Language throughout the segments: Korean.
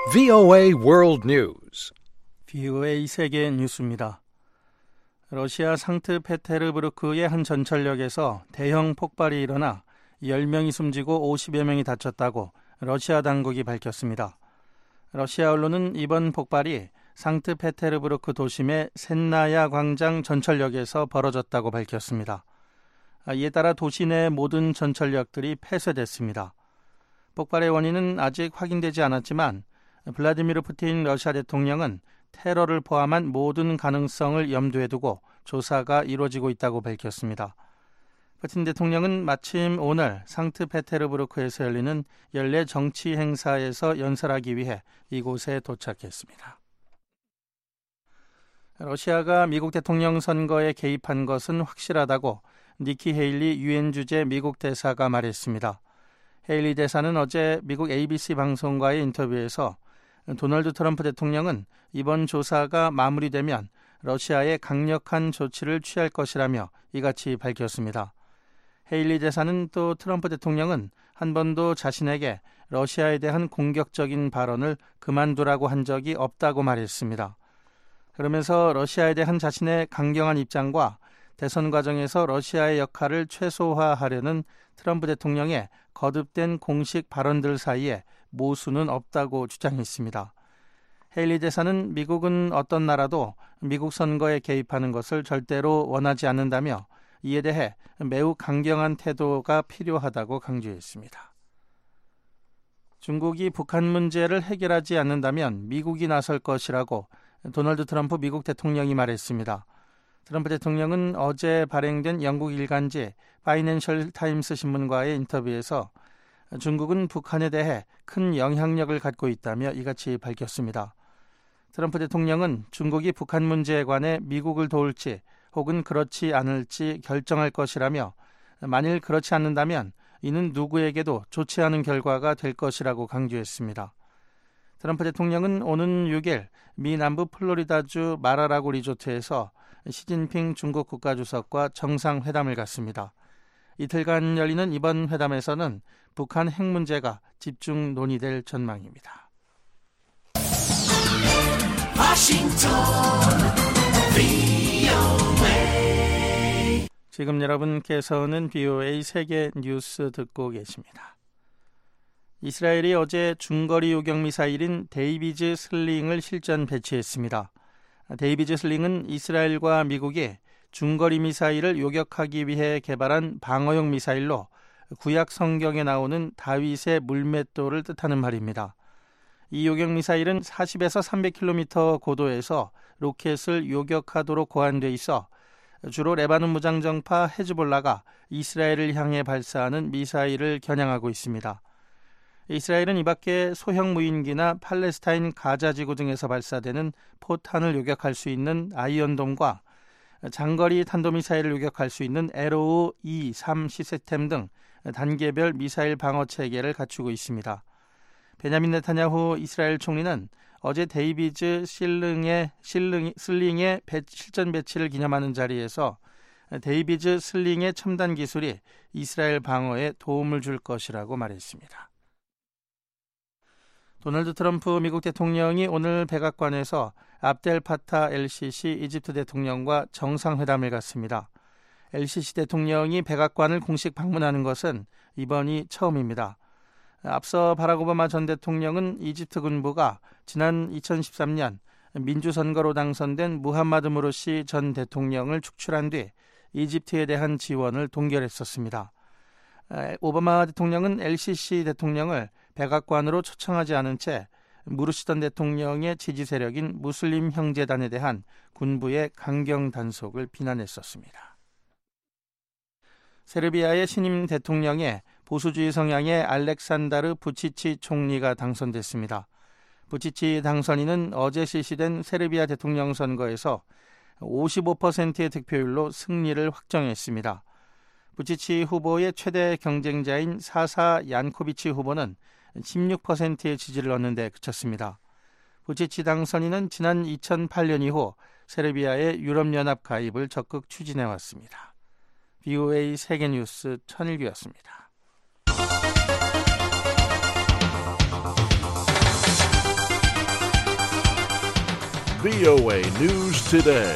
VOA World News. VOA 세계 뉴스입니다. 러시아 상트페테르부르크의 한 전철역에서 대형 폭발이 일어나 10명이 숨지고 50여 명이 다쳤다고 러시아 당국이 밝혔습니다. 러시아 언론은 이번 폭발이 상트페테르부르크 도심의 셋나야 광장 전철역에서 벌어졌다고 밝혔습니다. 이에 따라 도시 내 모든 전철역들이 폐쇄됐습니다. 폭발의 원인은 아직 확인되지 않았지만 블라디미르 푸틴 러시아 대통령은 테러를 포함한 모든 가능성을 염두에 두고 조사가 이루어지고 있다고 밝혔습니다. 푸틴 대통령은 마침 오늘 상트페테르부르크에서 열리는 연례 정치 행사에서 연설하기 위해 이곳에 도착했습니다. 러시아가 미국 대통령 선거에 개입한 것은 확실하다고 니키 헤일리 유엔 주재 미국 대사가 말했습니다. 헤일리 대사는 어제 미국 ABC 방송과의 인터뷰에서 도널드 트럼프 대통령은 이번 조사가 마무리되면 러시아에 강력한 조치를 취할 것이라며 이같이 밝혔습니다. 헤일리 대사는 또 트럼프 대통령은 한 번도 자신에게 러시아에 대한 공격적인 발언을 그만두라고 한 적이 없다고 말했습니다. 그러면서 러시아에 대한 자신의 강경한 입장과 대선 과정에서 러시아의 역할을 최소화하려는 트럼프 대통령의 거듭된 공식 발언들 사이에 모순은 없다고 주장했습니다. 헤일리 대사는 미국은 어떤 나라도 미국 선거에 개입하는 것을 절대로 원하지 않는다며 이에 대해 매우 강경한 태도가 필요하다고 강조했습니다. 중국이 북한 문제를 해결하지 않는다면 미국이 나설 것이라고 도널드 트럼프 미국 대통령이 말했습니다. 트럼프 대통령은 어제 발행된 영국 일간지 파이낸셜 타임스 신문과의 인터뷰에서 중국은 북한에 대해 큰 영향력을 갖고 있다며 이같이 밝혔습니다. 트럼프 대통령은 중국이 북한 문제에 관해 미국을 도울지 혹은 그렇지 않을지 결정할 것이라며 만일 그렇지 않는다면 이는 누구에게도 좋지 않은 결과가 될 것이라고 강조했습니다. 트럼프 대통령은 오는 6일 미 남부 플로리다주 마라라고 리조트에서 시진핑 중국 국가주석과 정상회담을 갖습니다. 이틀간 열리는 이번 회담에서는 북한 핵 문제가 집중 논의될 전망입니다. 지금 여러분께서는 VOA 세계 뉴스 듣고 계십니다. 이스라엘이 어제 중거리 요격 미사일인 데이비즈 슬링을 실전 배치했습니다. 데이비즈 슬링은 이스라엘과 미국이 중거리 미사일을 요격하기 위해 개발한 방어용 미사일로 구약 성경에 나오는 다윗의 물맷돌을 뜻하는 말입니다. 이 요격 미사일은 40에서 300km 고도에서 로켓을 요격하도록 고안돼 있어 주로 레바논 무장정파 헤즈볼라가 이스라엘을 향해 발사하는 미사일을 겨냥하고 있습니다. 이스라엘은 이 밖에 소형 무인기나 팔레스타인 가자 지구 등에서 발사되는 포탄을 요격할 수 있는 아이언돔과 장거리 탄도미사일을 요격할 수 있는 에로우 E-3 시스템 등 단계별 미사일 방어 체계를 갖추고 있습니다. 베냐민 네타냐후 이스라엘 총리는 어제 데이비즈 슬링의 실전 배치를 기념하는 자리에서 데이비즈 슬링의 첨단 기술이 이스라엘 방어에 도움을 줄 것이라고 말했습니다. 도널드 트럼프 미국 대통령이 오늘 백악관에서 압델 파타 LCC 이집트 대통령과 정상회담을 갖습니다. LCC 대통령이 백악관을 공식 방문하는 것은 이번이 처음입니다. 앞서 바락 오바마 전 대통령은 이집트 군부가 지난 2013년 민주선거로 당선된 무함마드 무르시 전 대통령을 축출한 뒤 이집트에 대한 지원을 동결했었습니다. 오바마 대통령은 LCC 대통령을 백악관으로 초청하지 않은 채 무르시 전 대통령의 지지 세력인 무슬림 형제단에 대한 군부의 강경 단속을 비난했었습니다. 세르비아의 신임 대통령에 보수주의 성향의 알렉산다르 부치치 총리가 당선됐습니다. 부치치 당선인은 어제 실시된 세르비아 대통령 선거에서 55%의 득표율로 승리를 확정했습니다. 부치치 후보의 최대 경쟁자인 사사 얀코비치 후보는 16%의 지지를 얻는 데 그쳤습니다. 부치치 당선인은 지난 2008년 이후 세르비아의 유럽연합 가입을 적극 추진해왔습니다. VOA 세계뉴스 천일규였습니다. VOA News Today.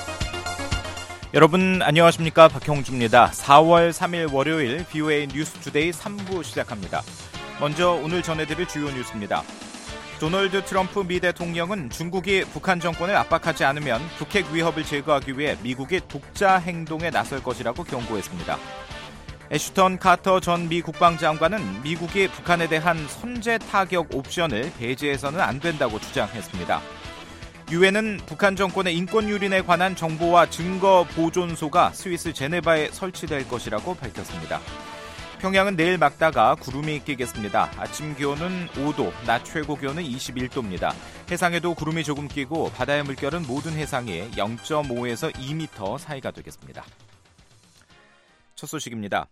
여러분 안녕하십니까? 박형주입니다. 4월 3일 월요일 VOA 뉴스 투데이 3부 시작합니다. 먼저 오늘 전해드릴 주요 뉴스입니다. 도널드 트럼프 미 대통령은 중국이 북한 정권을 압박하지 않으면 북핵 위협을 제거하기 위해 미국이 독자 행동에 나설 것이라고 경고했습니다. 애슈턴 카터 전 미 국방장관은 미국이 북한에 대한 선제 타격 옵션을 배제해서는 안 된다고 주장했습니다. 유엔은 북한 정권의 인권 유린에 관한 정보와 증거 보존소가 스위스 제네바에 설치될 것이라고 밝혔습니다. 평양은 내일 맑다가 구름이 끼겠습니다. 아침 기온은 5도, 낮 최고 기온은 21도입니다. 해상에도 구름이 조금 끼고 바다의 물결은 모든 해상에 0.5에서 2m 사이가 되겠습니다. 첫 소식입니다.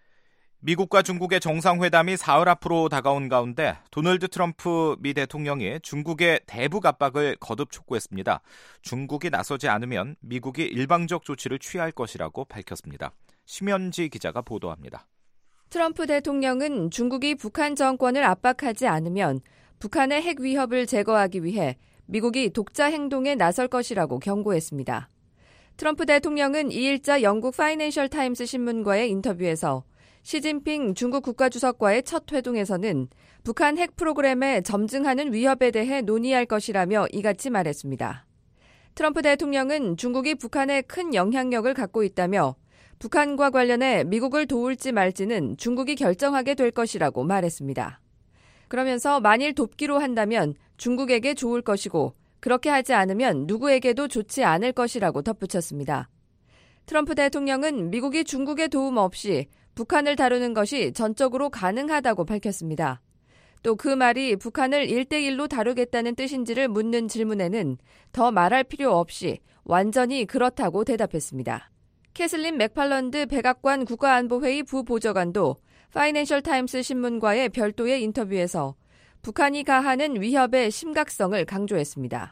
미국과 중국의 정상회담이 사흘 앞으로 다가온 가운데 도널드 트럼프 미 대통령이 중국의 대북 압박을 거듭 촉구했습니다. 중국이 나서지 않으면 미국이 일방적 조치를 취할 것이라고 밝혔습니다. 심현지 기자가 보도합니다. 트럼프 대통령은 중국이 북한 정권을 압박하지 않으면 북한의 핵 위협을 제거하기 위해 미국이 독자 행동에 나설 것이라고 경고했습니다. 트럼프 대통령은 2일자 영국 파이낸셜 타임스 신문과의 인터뷰에서 시진핑 중국 국가주석과의 첫 회동에서는 북한 핵 프로그램에 점증하는 위협에 대해 논의할 것이라며 이같이 말했습니다. 트럼프 대통령은 중국이 북한에 큰 영향력을 갖고 있다며 북한과 관련해 미국을 도울지 말지는 중국이 결정하게 될 것이라고 말했습니다. 그러면서 만일 돕기로 한다면 중국에게 좋을 것이고 그렇게 하지 않으면 누구에게도 좋지 않을 것이라고 덧붙였습니다. 트럼프 대통령은 미국이 중국의 도움 없이 북한을 다루는 것이 전적으로 가능하다고 밝혔습니다. 또 그 말이 북한을 1대1로 다루겠다는 뜻인지를 묻는 질문에는 더 말할 필요 없이 완전히 그렇다고 대답했습니다. 캐슬린 맥팔런드 백악관 국가안보회의 부보좌관도 파이낸셜 타임스 신문과의 별도의 인터뷰에서 북한이 가하는 위협의 심각성을 강조했습니다.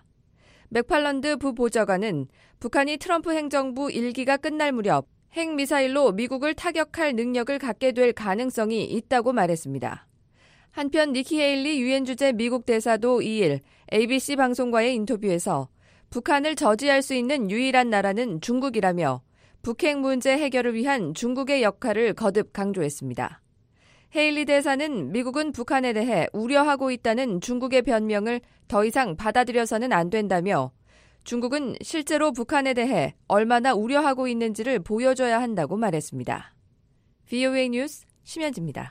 맥팔런드 부보좌관은 북한이 트럼프 행정부 1기가 끝날 무렵 핵미사일로 미국을 타격할 능력을 갖게 될 가능성이 있다고 말했습니다. 한편 니키 헤일리 유엔 주재 미국 대사도 2일 ABC 방송과의 인터뷰에서 북한을 저지할 수 있는 유일한 나라는 중국이라며 북핵 문제 해결을 위한 중국의 역할을 거듭 강조했습니다. 헤일리 대사는 미국은 북한에 대해 우려하고 있다는 중국의 변명을 더 이상 받아들여서는 안 된다며 중국은 실제로 북한에 대해 얼마나 우려하고 있는지를 보여줘야 한다고 말했습니다. VOA 뉴스 심현지입니다.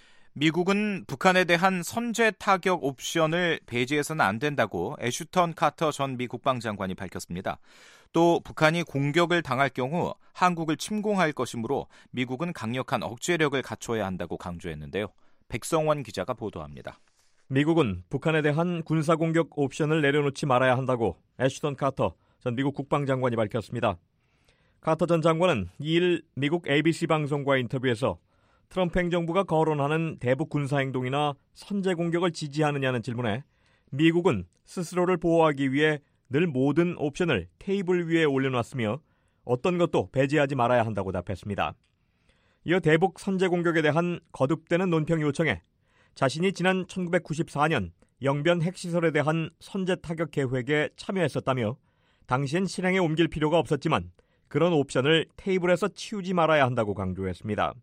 미국은 북한에 대한 선제 타격 옵션을 배제해서는 안 된다고 애슈턴 카터 전 미 국방장관이 밝혔습니다. 또 북한이 공격을 당할 경우 한국을 침공할 것이므로 미국은 강력한 억제력을 갖춰야 한다고 강조했는데요. 백성원 기자가 보도합니다. 미국은 북한에 대한 군사공격 옵션을 내려놓지 말아야 한다고 애슈턴 카터 전 미국 국방장관이 밝혔습니다. 카터 전 장관은 2일 미국 ABC 방송과의 인터뷰에서 트럼프 행정부가 거론하는 대북 군사행동이나 선제공격을 지지하느냐는 질문에 미국은 스스로를 보호하기 위해 늘 모든 옵션을 테이블 위에 올려놨으며 어떤 것도 배제하지 말아야 한다고 답했습니다. 이어 대북 선제공격에 대한 거듭되는 논평 요청에 자신이 지난 1994년 영변 핵시설에 대한 선제 타격 계획에 참여했었다며 당시엔 실행에 옮길 필요가 없었지만 그런 옵션을 테이블에서 치우지 말아야 한다고 강조했습니다.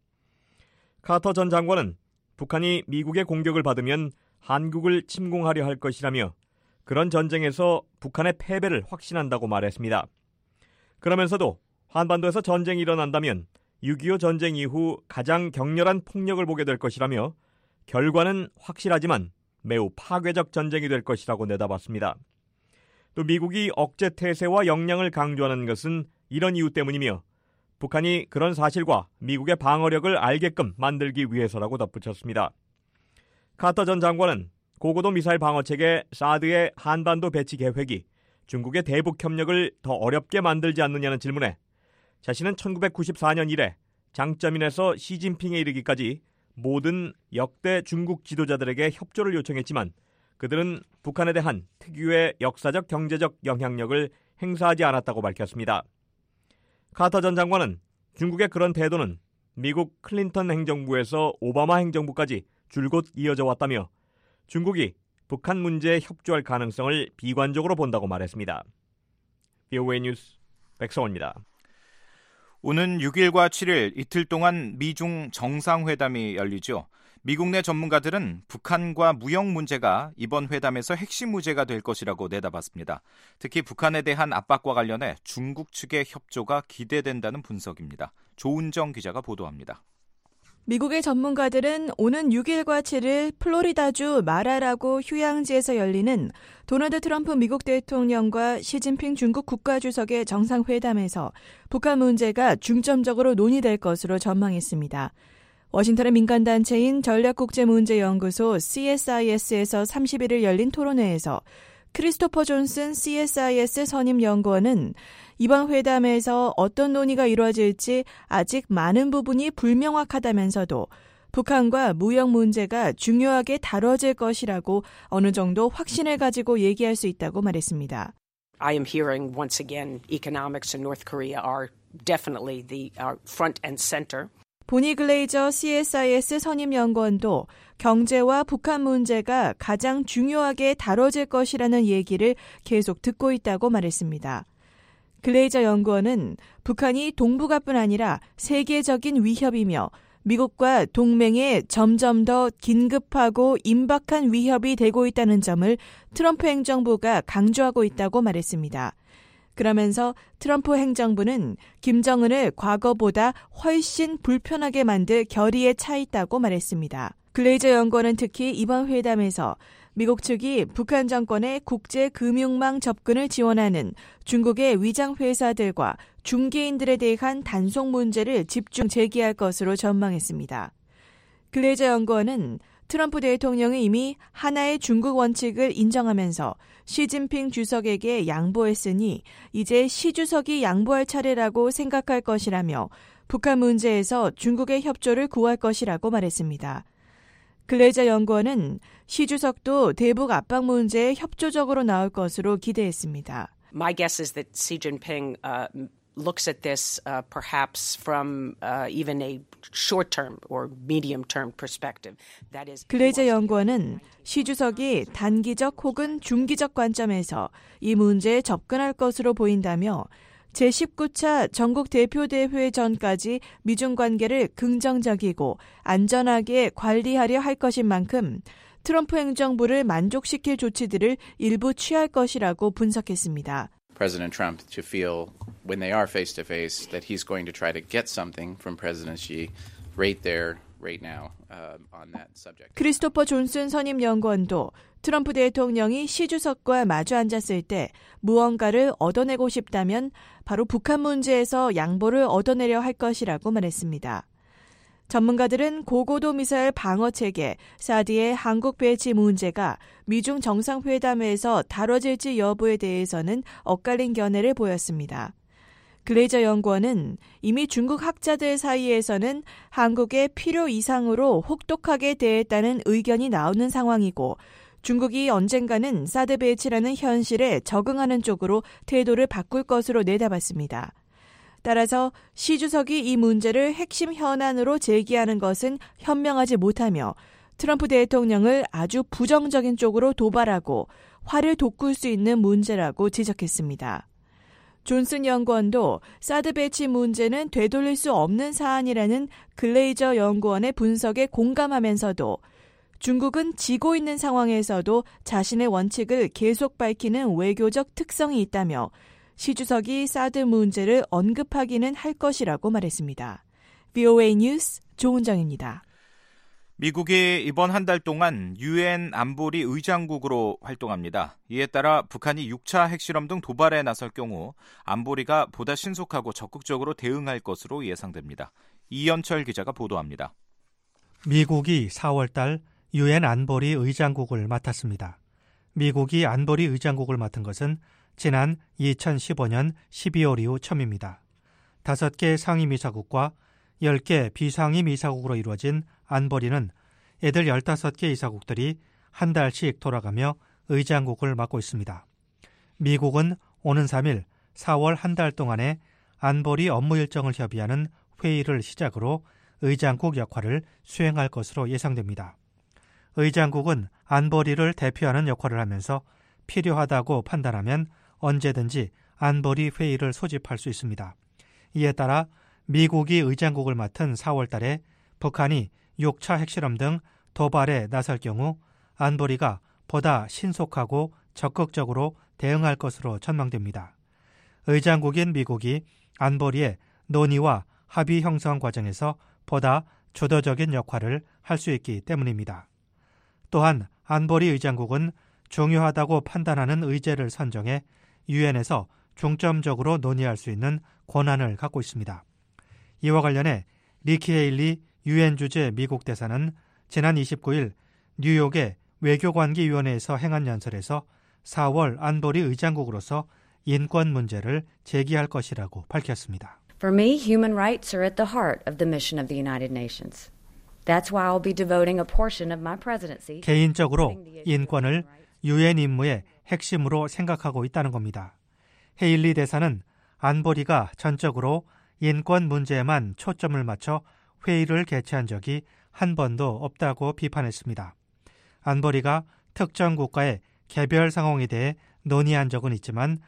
카터 전 장관은 북한이 미국의 공격을 받으면 한국을 침공하려 할 것이라며 그런 전쟁에서 북한의 패배를 확신한다고 말했습니다. 그러면서도 한반도에서 전쟁이 일어난다면 6.25 전쟁 이후 가장 격렬한 폭력을 보게 될 것이라며 결과는 확실하지만 매우 파괴적 전쟁이 될 것이라고 내다봤습니다. 또 미국이 억제 태세와 역량을 강조하는 것은 이런 이유 때문이며 북한이 그런 사실과 미국의 방어력을 알게끔 만들기 위해서라고 덧붙였습니다. 카터 전 장관은 고고도 미사일 방어체계 사드의 한반도 배치 계획이 중국의 대북 협력을 더 어렵게 만들지 않느냐는 질문에 자신은 1994년 이래 장쩌민에서 시진핑에 이르기까지 모든 역대 중국 지도자들에게 협조를 요청했지만 그들은 북한에 대한 특유의 역사적 경제적 영향력을 행사하지 않았다고 밝혔습니다. 카터 전 장관은 중국의 그런 태도는 미국 클린턴 행정부에서 오바마 행정부까지 줄곧 이어져 왔다며 중국이 북한 문제에 협조할 가능성을 비관적으로 본다고 말했습니다. VOA 뉴스 백성원입니다. 오는 6일과 7일 이틀 동안 미중 정상회담이 열리죠. 미국 내 전문가들은 북한과 무역 문제가 이번 회담에서 핵심 문제가 될 것이라고 내다봤습니다. 특히 북한에 대한 압박과 관련해 중국 측의 협조가 기대된다는 분석입니다. 조은정 기자가 보도합니다. 미국의 전문가들은 오는 6일과 7일 플로리다주 마라라고 휴양지에서 열리는 도널드 트럼프 미국 대통령과 시진핑 중국 국가주석의 정상회담에서 북한 문제가 중점적으로 논의될 것으로 전망했습니다. 워싱턴의 민간단체인 전략국제문제연구소 CSIS에서 31일 열린 토론회에서 크리스토퍼 존슨 CSIS 선임연구원은 이번 회담에서 어떤 논의가 이루어질지 아직 많은 부분이 불명확하다면서도 북한과 무역 문제가 중요하게 다뤄질 것이라고 어느 정도 확신을 가지고 얘기할 수 있다고 말했습니다. I am hearing once again economics in North Korea are definitely the front and center. 보니 글레이저 CSIS 선임연구원도 경제와 북한 문제가 가장 중요하게 다뤄질 것이라는 얘기를 계속 듣고 있다고 말했습니다. 글레이저 연구원은 북한이 동북아뿐 아니라 세계적인 위협이며 미국과 동맹에 점점 더 긴급하고 임박한 위협이 되고 있다는 점을 트럼프 행정부가 강조하고 있다고 말했습니다. 그러면서 트럼프 행정부는 김정은을 과거보다 훨씬 불편하게 만들 결의에 차 있다고 말했습니다. 글레이저 연구원은 특히 이번 회담에서 미국 측이 북한 정권의 국제금융망 접근을 지원하는 중국의 위장회사들과 중개인들에 대한 단속 문제를 집중 제기할 것으로 전망했습니다. 글레이저 연구원은 트럼프 대통령이 이미 하나의 중국 원칙을 인정하면서 시진핑 주석에게 양보했으니 이제 시 주석이 양보할 차례라고 생각할 것이라며 북한 문제에서 중국의 협조를 구할 것이라고 말했습니다. 글레이저 연구원은 시 주석도 대북 압박 문제에 협조적으로 나올 것으로 기대했습니다. My guess is that Xi Jinping looks at this perhaps from even a short-term or medium-term perspective. That is. 글레이저 연구원은 시 주석이 단기적 혹은 중기적 관점에서 이 문제에 접근할 것으로 보인다며 제19차 전국 대표대회 전까지 미중 관계를 긍정적이고 안전하게 관리하려 할 것인 만큼 트럼프 행정부를 만족시킬 조치들을 일부 취할 것이라고 분석했습니다. President Trump to feel when they are face to face that he's going to try to get something from President Xi right there, right now on that subject. 크리스토퍼 존슨 선임 연구원도 트럼프 대통령이 시 주석과 마주 앉았을 때 무언가를 얻어내고 싶다면 바로 북한 문제에서 양보를 얻어내려 할 것이라고 말했습니다. 전문가들은 고고도 미사일 방어체계 사드의 한국 배치 문제가 미중 정상회담에서 다뤄질지 여부에 대해서는 엇갈린 견해를 보였습니다. 글레이저 연구원은 이미 중국 학자들 사이에서는 한국의 필요 이상으로 혹독하게 대했다는 의견이 나오는 상황이고 중국이 언젠가는 사드 배치라는 현실에 적응하는 쪽으로 태도를 바꿀 것으로 내다봤습니다. 따라서 시 주석이 이 문제를 핵심 현안으로 제기하는 것은 현명하지 못하며 트럼프 대통령을 아주 부정적인 쪽으로 도발하고 화를 돋굴 수 있는 문제라고 지적했습니다. 존슨 연구원도 사드 배치 문제는 되돌릴 수 없는 사안이라는 글레이저 연구원의 분석에 공감하면서도 중국은 지고 있는 상황에서도 자신의 원칙을 계속 밝히는 외교적 특성이 있다며 시 주석이 사드 문제를 언급하기는 할 것이라고 말했습니다. VOA 뉴스 조은정입니다. 미국이 이번 한 달 동안 유엔 안보리 의장국으로 활동합니다. 이에 따라 북한이 6차 핵실험 등 도발에 나설 경우 안보리가 보다 신속하고 적극적으로 대응할 것으로 예상됩니다. 이현철 기자가 보도합니다. 미국이 4월 달 유엔 안보리 의장국을 맡았습니다. 미국이 안보리 의장국을 맡은 것은 지난 2015년 12월 이후 처음입니다. 5개 상임이사국과 10개 비상임이사국으로 이루어진 안보리는 애들 15개 이사국들이 한 달씩 돌아가며 의장국을 맡고 있습니다. 미국은 오는 3일 4월 한 달 동안의 안보리 업무 일정을 협의하는 회의를 시작으로 의장국 역할을 수행할 것으로 예상됩니다. 의장국은 안보리를 대표하는 역할을 하면서 필요하다고 판단하면 언제든지 안보리 회의를 소집할 수 있습니다. 이에 따라 미국이 의장국을 맡은 4월 달에 북한이 6차 핵실험 등 도발에 나설 경우 안보리가 보다 신속하고 적극적으로 대응할 것으로 전망됩니다. 의장국인 미국이 안보리의 논의와 합의 형성 과정에서 보다 주도적인 역할을 할 수 있기 때문입니다. 또한 안보리 의장국은 중요하다고 판단하는 의제를 선정해 유엔에서 중점적으로 논의할 수 있는 권한을 갖고 있습니다. 이와 관련해 니키 헤일리 유엔 주재 미국 대사는 지난 29일 뉴욕의 외교관계위원회에서 행한 연설에서 4월 안보리 의장국으로서 인권 문제를 제기할 것이라고 밝혔습니다. For me, human rights are at the heart of the mission of the United Nations. That's why I'll be devoting a portion of my presidency. 개인적으로 인권을 유엔 임무의 핵심으로 생각하고 있다는 겁니다. 헤일리 대사는 안보리가 전적으로 인권 문제에만 초점을 맞춰 회의를 개최한 적이 한 번도 없다고 비판했습니다. 안보리가 특정 국가의 개별 상황에 대해 논의한 적은 있지만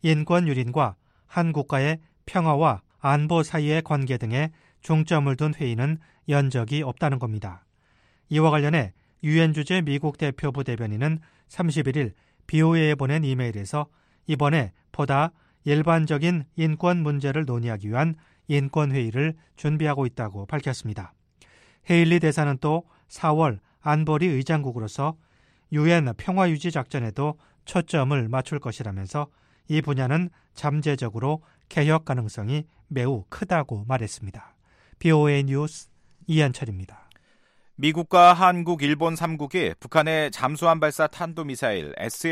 인권 유린과 한 국가의 평화와 안보 사이의 관계 등에 중점을 둔 회의는 연 적이 없다는 겁니다. 이와 관련해 유엔 주재 미국 대표부 대변인은 31일 BOA에 보낸 이메일에서 이번에 보다 일반적인 인권 문제를 논의하기 위한 인권회의를 준비하고 있다고 밝혔습니다. 헤일리 대사는 또 4월 안보리 의장국으로서 유엔 평화유지 작전에도 초점을 맞출 것이라면서 이 분야는 잠재적으로 개혁 가능성이 매우 크다고 말했습니다. BOA 뉴스 이한철입니다. 미국과 한국, 일본 3국이 북한의 잠수함 발사 탄도미사일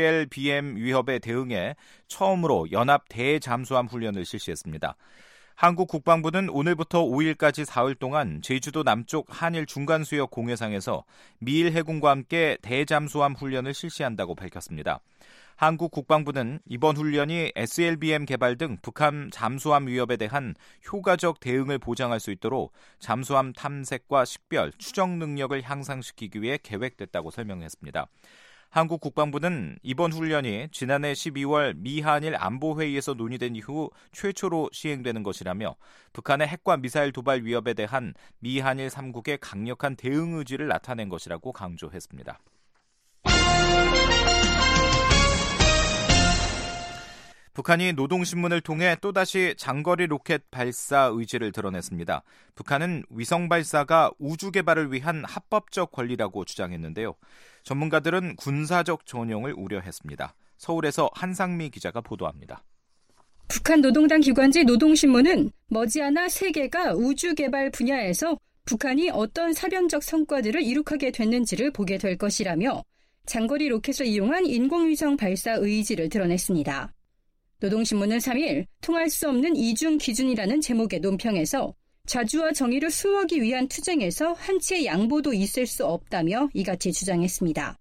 SLBM 위협에 대응해 처음으로 연합 대잠수함 훈련을 실시했습니다. 한국 국방부는 오늘부터 5일까지 사흘 동안 제주도 남쪽 한일 중간수역 공해상에서 미일 해군과 함께 대잠수함 훈련을 실시한다고 밝혔습니다. 한국 국방부는 이번 훈련이 SLBM 개발 등 북한 잠수함 위협에 대한 효과적 대응을 보장할 수 있도록 잠수함 탐색과 식별, 추적 능력을 향상시키기 위해 계획됐다고 설명했습니다. 한국 국방부는 이번 훈련이 지난해 12월 미한일 안보회의에서 논의된 이후 최초로 시행되는 것이라며 북한의 핵과 미사일 도발 위협에 대한 미한일 3국의 강력한 대응 의지를 나타낸 것이라고 강조했습니다. 북한이 노동신문을 통해 또다시 장거리 로켓 발사 의지를 드러냈습니다. 북한은 위성 발사가 우주 개발을 위한 합법적 권리라고 주장했는데요. 전문가들은 군사적 전용을 우려했습니다. 서울에서 한상미 기자가 보도합니다. 북한 노동당 기관지 노동신문은 머지않아 세계가 우주 개발 분야에서 북한이 어떤 사변적 성과들을 이룩하게 됐는지를 보게 될 것이라며 장거리 로켓을 이용한 인공위성 발사 의지를 드러냈습니다. 노동신문은 3일 통할 수 없는 이중 기준이라는 제목의 논평에서 자주와 정의를 수호하기 위한 투쟁에서 한치의 양보도 있을 수 없다며 이같이 주장했습니다.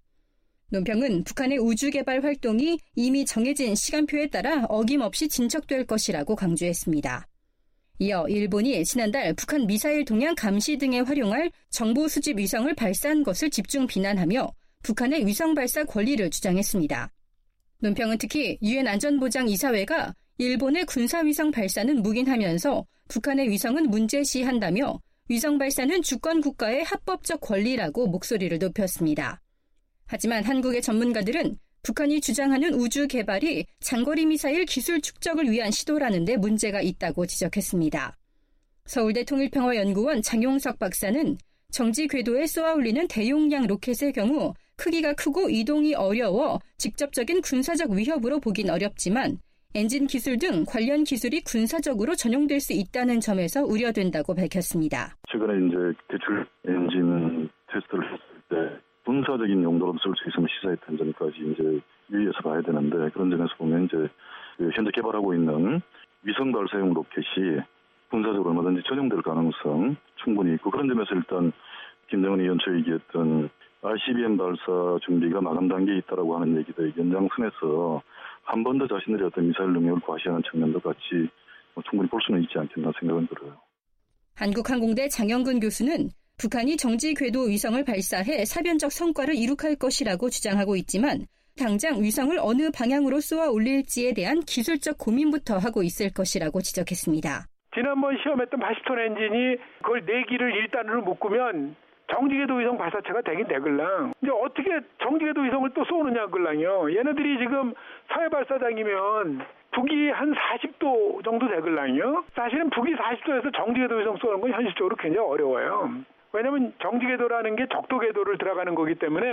논평은 북한의 우주 개발 활동이 이미 정해진 시간표에 따라 어김없이 진척될 것이라고 강조했습니다. 이어 일본이 지난달 북한 미사일 동향 감시 등에 활용할 정보 수집 위성을 발사한 것을 집중 비난하며 북한의 위성 발사 권리를 주장했습니다. 논평은 특히 유엔 안전보장이사회가 일본의 군사위성 발사는 묵인하면서 북한의 위성은 문제시한다며 위성 발사는 주권 국가의 합법적 권리라고 목소리를 높였습니다. 하지만 한국의 전문가들은 북한이 주장하는 우주 개발이 장거리 미사일 기술 축적을 위한 시도라는 데 문제가 있다고 지적했습니다. 서울대 통일평화연구원 장용석 박사는 정지 궤도에 쏘아올리는 대용량 로켓의 경우 크기가 크고 이동이 어려워 직접적인 군사적 위협으로 보긴 어렵지만 엔진 기술 등 관련 기술이 군사적으로 전용될 수 있다는 점에서 우려된다고 밝혔습니다. 최근에 이제 대출 엔진 테스트를 했을 때 군사적인 용도로 쓸 수 있으면 시사했던 점까지 이제 유의해서 봐야 되는데 그런 점에서 보면 이제 현재 개발하고 있는 위성 발사용 로켓이 군사적으로 얼마든지 전용될 가능성 충분히 있고 그런 점에서 일단 김정은 위원 초 얘기했던 ICBM 발사 준비가 마감 단계에 있다라고 하는 얘기도 연장선에서 한 번 더 자신들의 어떤 미사일 능력을 과시하는 측면도 같이 충분히 볼 수는 있지 않겠나 생각은 들어요. 한국항공대 장영근 교수는 북한이 정지 궤도 위성을 발사해 사변적 성과를 이룩할 것이라고 주장하고 있지만 당장 위성을 어느 방향으로 쏘아 올릴지에 대한 기술적 고민부터 하고 있을 것이라고 지적했습니다. 지난번 시험했던 80톤 엔진이 그걸 4기를 1단으로 묶으면 정지궤도 위성 발사체가 되긴 되글랑. 이제 어떻게 정지궤도 위성을 또 쏘느냐 글랑요. 얘네들이 지금 사회 발사장이면 북위 한 40도 정도 되글랑요. 사실은 북위 40도에서 정지궤도 위성 쏘는 건 현실적으로 굉장히 어려워요. 왜냐하면 정지궤도라는 게 적도궤도를 들어가는 거기 때문에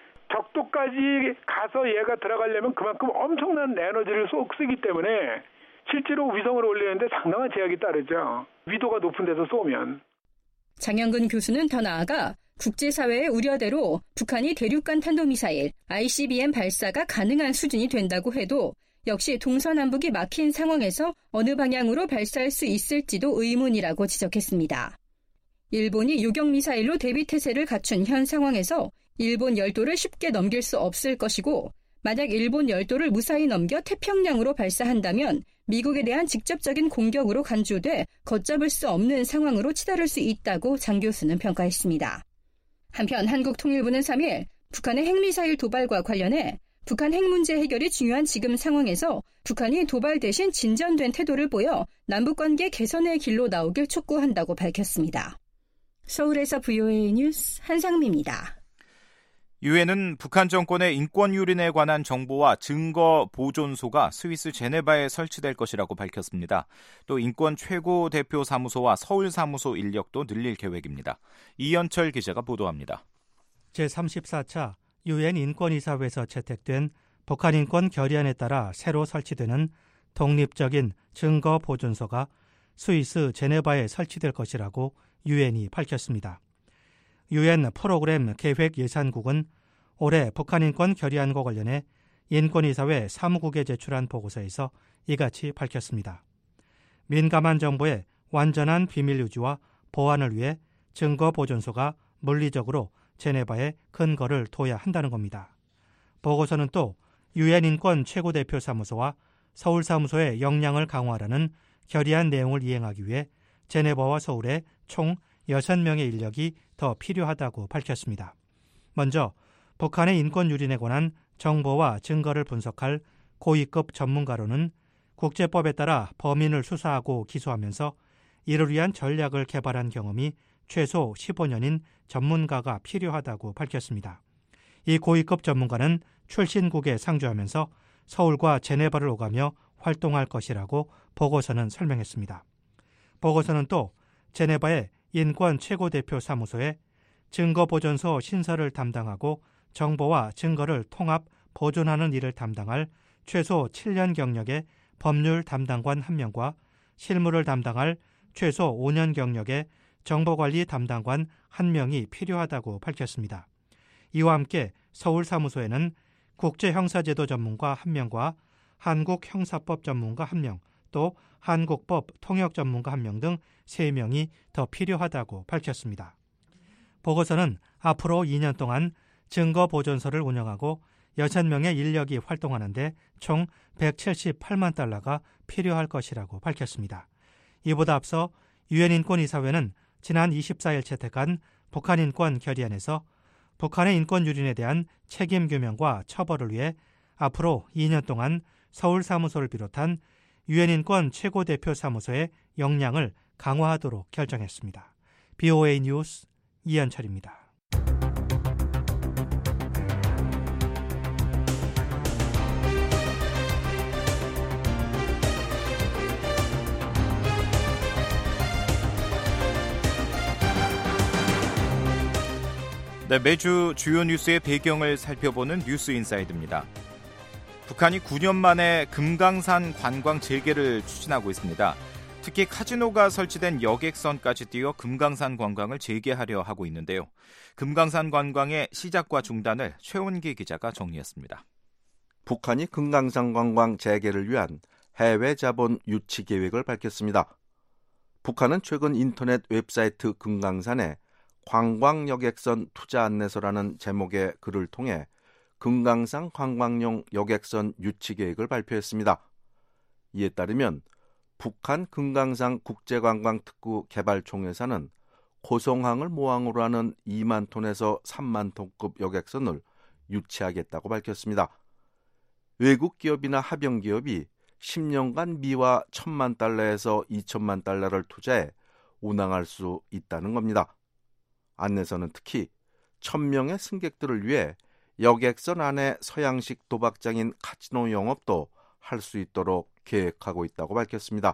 적도까지 가서 얘가 들어가려면 그만큼 엄청난 에너지를 쓰기 때문에 실제로 위성을 올리는데 상당한 제약이 따르죠. 위도가 높은 데서 쏘면. 장영근 교수는 더 나아가 국제사회의 우려대로 북한이 대륙간 탄도미사일 ICBM 발사가 가능한 수준이 된다고 해도 역시 동서남북이 막힌 상황에서 어느 방향으로 발사할 수 있을지도 의문이라고 지적했습니다. 일본이 요격미사일로 대비태세를 갖춘 현 상황에서 일본 열도를 쉽게 넘길 수 없을 것이고 만약 일본 열도를 무사히 넘겨 태평양으로 발사한다면 미국에 대한 직접적인 공격으로 간주돼 걷잡을 수 없는 상황으로 치달을 수 있다고 장 교수는 평가했습니다. 한편 한국통일부는 3일 북한의 핵미사일 도발과 관련해 북한 핵 문제 해결이 중요한 지금 상황에서 북한이 도발 대신 진전된 태도를 보여 남북관계 개선의 길로 나오길 촉구한다고 밝혔습니다. 서울에서 VOA 뉴스 한상미입니다. 유엔은 북한 정권의 인권 유린에 관한 정보와 증거 보존소가 스위스 제네바에 설치될 것이라고 밝혔습니다. 또 인권 최고 대표 사무소와 서울 사무소 인력도 늘릴 계획입니다. 이현철 기자가 보도합니다. 제34차 유엔 인권이사회에서 채택된 북한 인권 결의안에 따라 새로 설치되는 독립적인 증거 보존소가 스위스 제네바에 설치될 것이라고 유엔이 밝혔습니다. 유엔 프로그램 계획예산국은 올해 북한 인권 결의안과 관련해 인권이사회 사무국에 제출한 보고서에서 이같이 밝혔습니다. 민감한 정보의 완전한 비밀 유지와 보안을 위해 증거보존소가 물리적으로 제네바에 근거를 둬야 한다는 겁니다. 보고서는 또 유엔 인권 최고대표 사무소와 서울 사무소의 역량을 강화하라는 결의안 내용을 이행하기 위해 제네바와 서울에 총 6명의 인력이 더 필요하다고 밝혔습니다. 먼저 북한의 인권 유린에 관한 정보와 증거를 분석할 고위급 전문가로는 국제법에 따라 범인을 수사하고 기소하면서 이를 위한 전략을 개발한 경험이 최소 15년인 전문가가 필요하다고 밝혔습니다. 이 고위급 전문가는 출신국에 상주하면서 서울과 제네바를 오가며 활동할 것이라고 보고서는 설명했습니다. 보고서는 또 제네바의 인권 최고대표 사무소에 증거보존소 신설을 담당하고 정보와 증거를 통합 보존하는 일을 담당할 최소 7년 경력의 법률 담당관 1명과 실무를 담당할 최소 5년 경력의 정보관리 담당관 1명이 필요하다고 밝혔습니다. 이와 함께 서울 사무소에는 국제형사제도 전문가 1명과 한국형사법 전문가 1명, 또 한국법 통역 전문가 1명 등 3명이 더 필요하다고 밝혔습니다. 보고서는 앞으로 2년 동안 증거보존소를 운영하고 6명의 인력이 활동하는데 총 178만 달러가 필요할 것이라고 밝혔습니다. 이보다 앞서 유엔 인권이사회는 지난 24일 채택한 북한 인권 결의안에서 북한의 인권 유린에 대한 책임 규명과 처벌을 위해 앞으로 2년 동안 서울 사무소를 비롯한 유엔 인권 최고대표 사무소의 역량을 강화하도록 결정했습니다. BOA 뉴스 이현철입니다. 네, 매주 주요 뉴스의 배경을 살펴보는 뉴스 인사이드입니다. 북한이 9년 만에 금강산 관광 재개를 추진하고 있습니다. 특히 카지노가 설치된 여객선까지 띄워 금강산 관광을 재개하려 하고 있는데요. 금강산 관광의 시작과 중단을 최원기 기자가 정리했습니다. 북한이 금강산 관광 재개를 위한 해외 자본 유치 계획을 밝혔습니다. 북한은 최근 인터넷 웹사이트 금강산에 관광여객선 투자 안내서라는 제목의 글을 통해 금강산 관광용 여객선 유치 계획을 발표했습니다. 이에 따르면 북한 금강산 국제관광특구 개발총회사는 고성항을 모항으로 하는 2만 톤에서 3만 톤급 여객선을 유치하겠다고 밝혔습니다. 외국 기업이나 하병 기업이 10년간 미화 1,000만 달러에서 2천만 달러를 투자해 운항할 수 있다는 겁니다. 안내서는 특히 1,000명의 승객들을 위해 여객선 안에 서양식 도박장인 카지노 영업도 할 수 있도록 계획하고 있다고 밝혔습니다.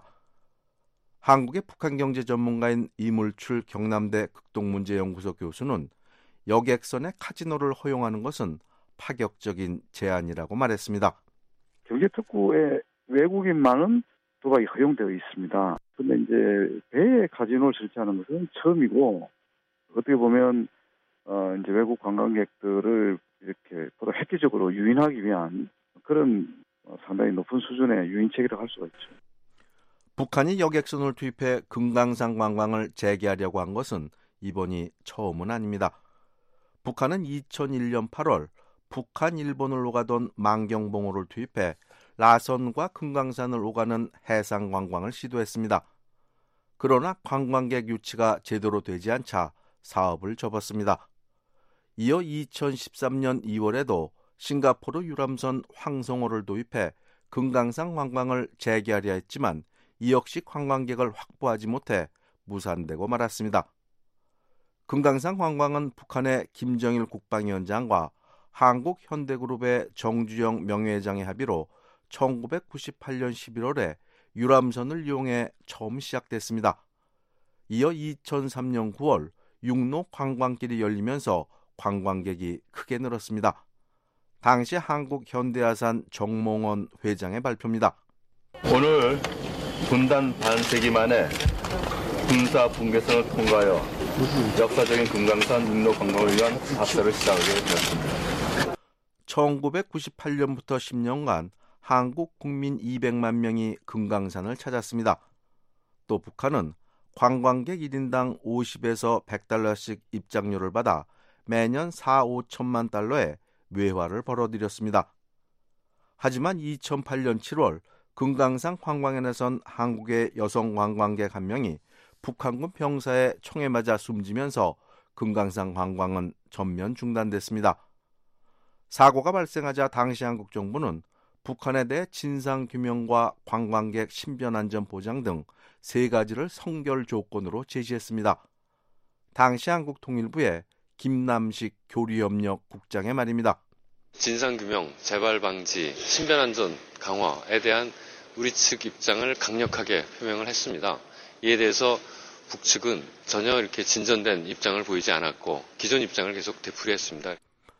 한국의 북한 경제 전문가인 이물출 경남대 극동문제연구소 교수는 여객선의 카지노를 허용하는 것은 파격적인 제안이라고 말했습니다. 경제특구에 외국인만은 도박이 허용되어 있습니다. 그런데 이제 배에 카지노를 설치하는 것은 처음이고 어떻게 보면 이제 외국 관광객들을 이렇게 보다 획기적으로 유인하기 위한 그런 상당히 높은 수준의 유인책이라고 할 수가 있죠. 북한이 여객선을 투입해 금강산 관광을 재개하려고 한 것은 이번이 처음은 아닙니다. 북한은 2001년 8월 북한 일본을 오가던 만경봉호를 투입해 라선과 금강산을 오가는 해상 관광을 시도했습니다. 그러나 관광객 유치가 제대로 되지 않자 사업을 접었습니다. 이어 2013년 2월에도 싱가포르 유람선 황성호를 도입해 금강산 관광을 재개하려 했지만 이 역시 관광객을 확보하지 못해 무산되고 말았습니다. 금강산 관광은 북한의 김정일 국방위원장과 한국현대그룹의 정주영 명예회장의 합의로 1998년 11월에 유람선을 이용해 처음 시작됐습니다. 이어 2003년 9월 육로 관광길이 열리면서 관광객이 크게 늘었습니다. 당시 한국현대아산 정몽원 회장의 발표입니다. 오늘 분단 반세기 만에 군사 붕괴선을 통과하여 역사적인 금강산 육로 관광을 위한 앞서를 시작하게 되었습니다. 1998년부터 10년간 한국 국민 200만 명이 금강산을 찾았습니다. 또 북한은 관광객 1인당 50에서 100달러씩 입장료를 받아 매년 4, 5천만 달러의 외화를 벌어들였습니다. 하지만 2008년 7월 금강산 관광에 나선 한국의 여성 관광객 한 명이 북한군 병사의 총에 맞아 숨지면서 금강산 관광은 전면 중단됐습니다. 사고가 발생하자 당시 한국 정부는 북한에 대해 진상규명과 관광객 신변안전 보장 등 3가지를 선결 조건으로 제시했습니다. 당시 한국통일부의 김남식 교류협력 국장의 말입니다. 진상규명, 재발방지, 신변안전 강화에 대한 우리 측 입장을 강력하게 표명을 했습니다. 이에 대해서 북측은 전혀 이렇게 진전된 입장을 보이지 않았고 기존 입장을 계속 되풀이했습니다.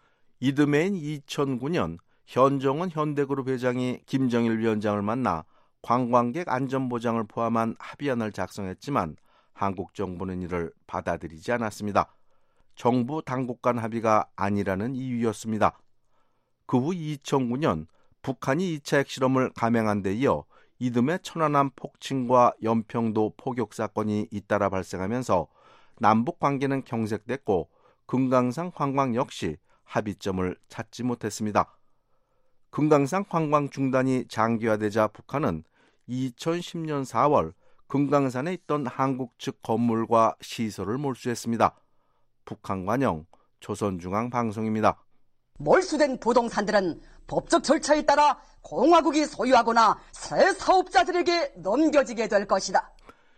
이듬해인 2009년 현정은 현대그룹 회장이 김정일 위원장을 만나 관광객 안전보장을 포함한 합의안을 작성했지만 한국 정부는 이를 받아들이지 않았습니다. 정부 당국 간 합의가 아니라는 이유였습니다. 그 후 2009년 북한이 2차 핵실험을 감행한 데 이어 이듬해 천안함 폭침과 연평도 포격 사건이 잇따라 발생하면서 남북 관계는 경색됐고 금강산 관광 역시 합의점을 찾지 못했습니다. 금강산 관광 중단이 장기화되자 북한은 2010년 4월 금강산에 있던 한국 측 건물과 시설을 몰수했습니다. 북한 관영 조선중앙방송입니다. 몰수된 부동산들은 법적 절차에 따라 공화국이 소유하거나 새 사업자들에게 넘겨지게 될 것이다.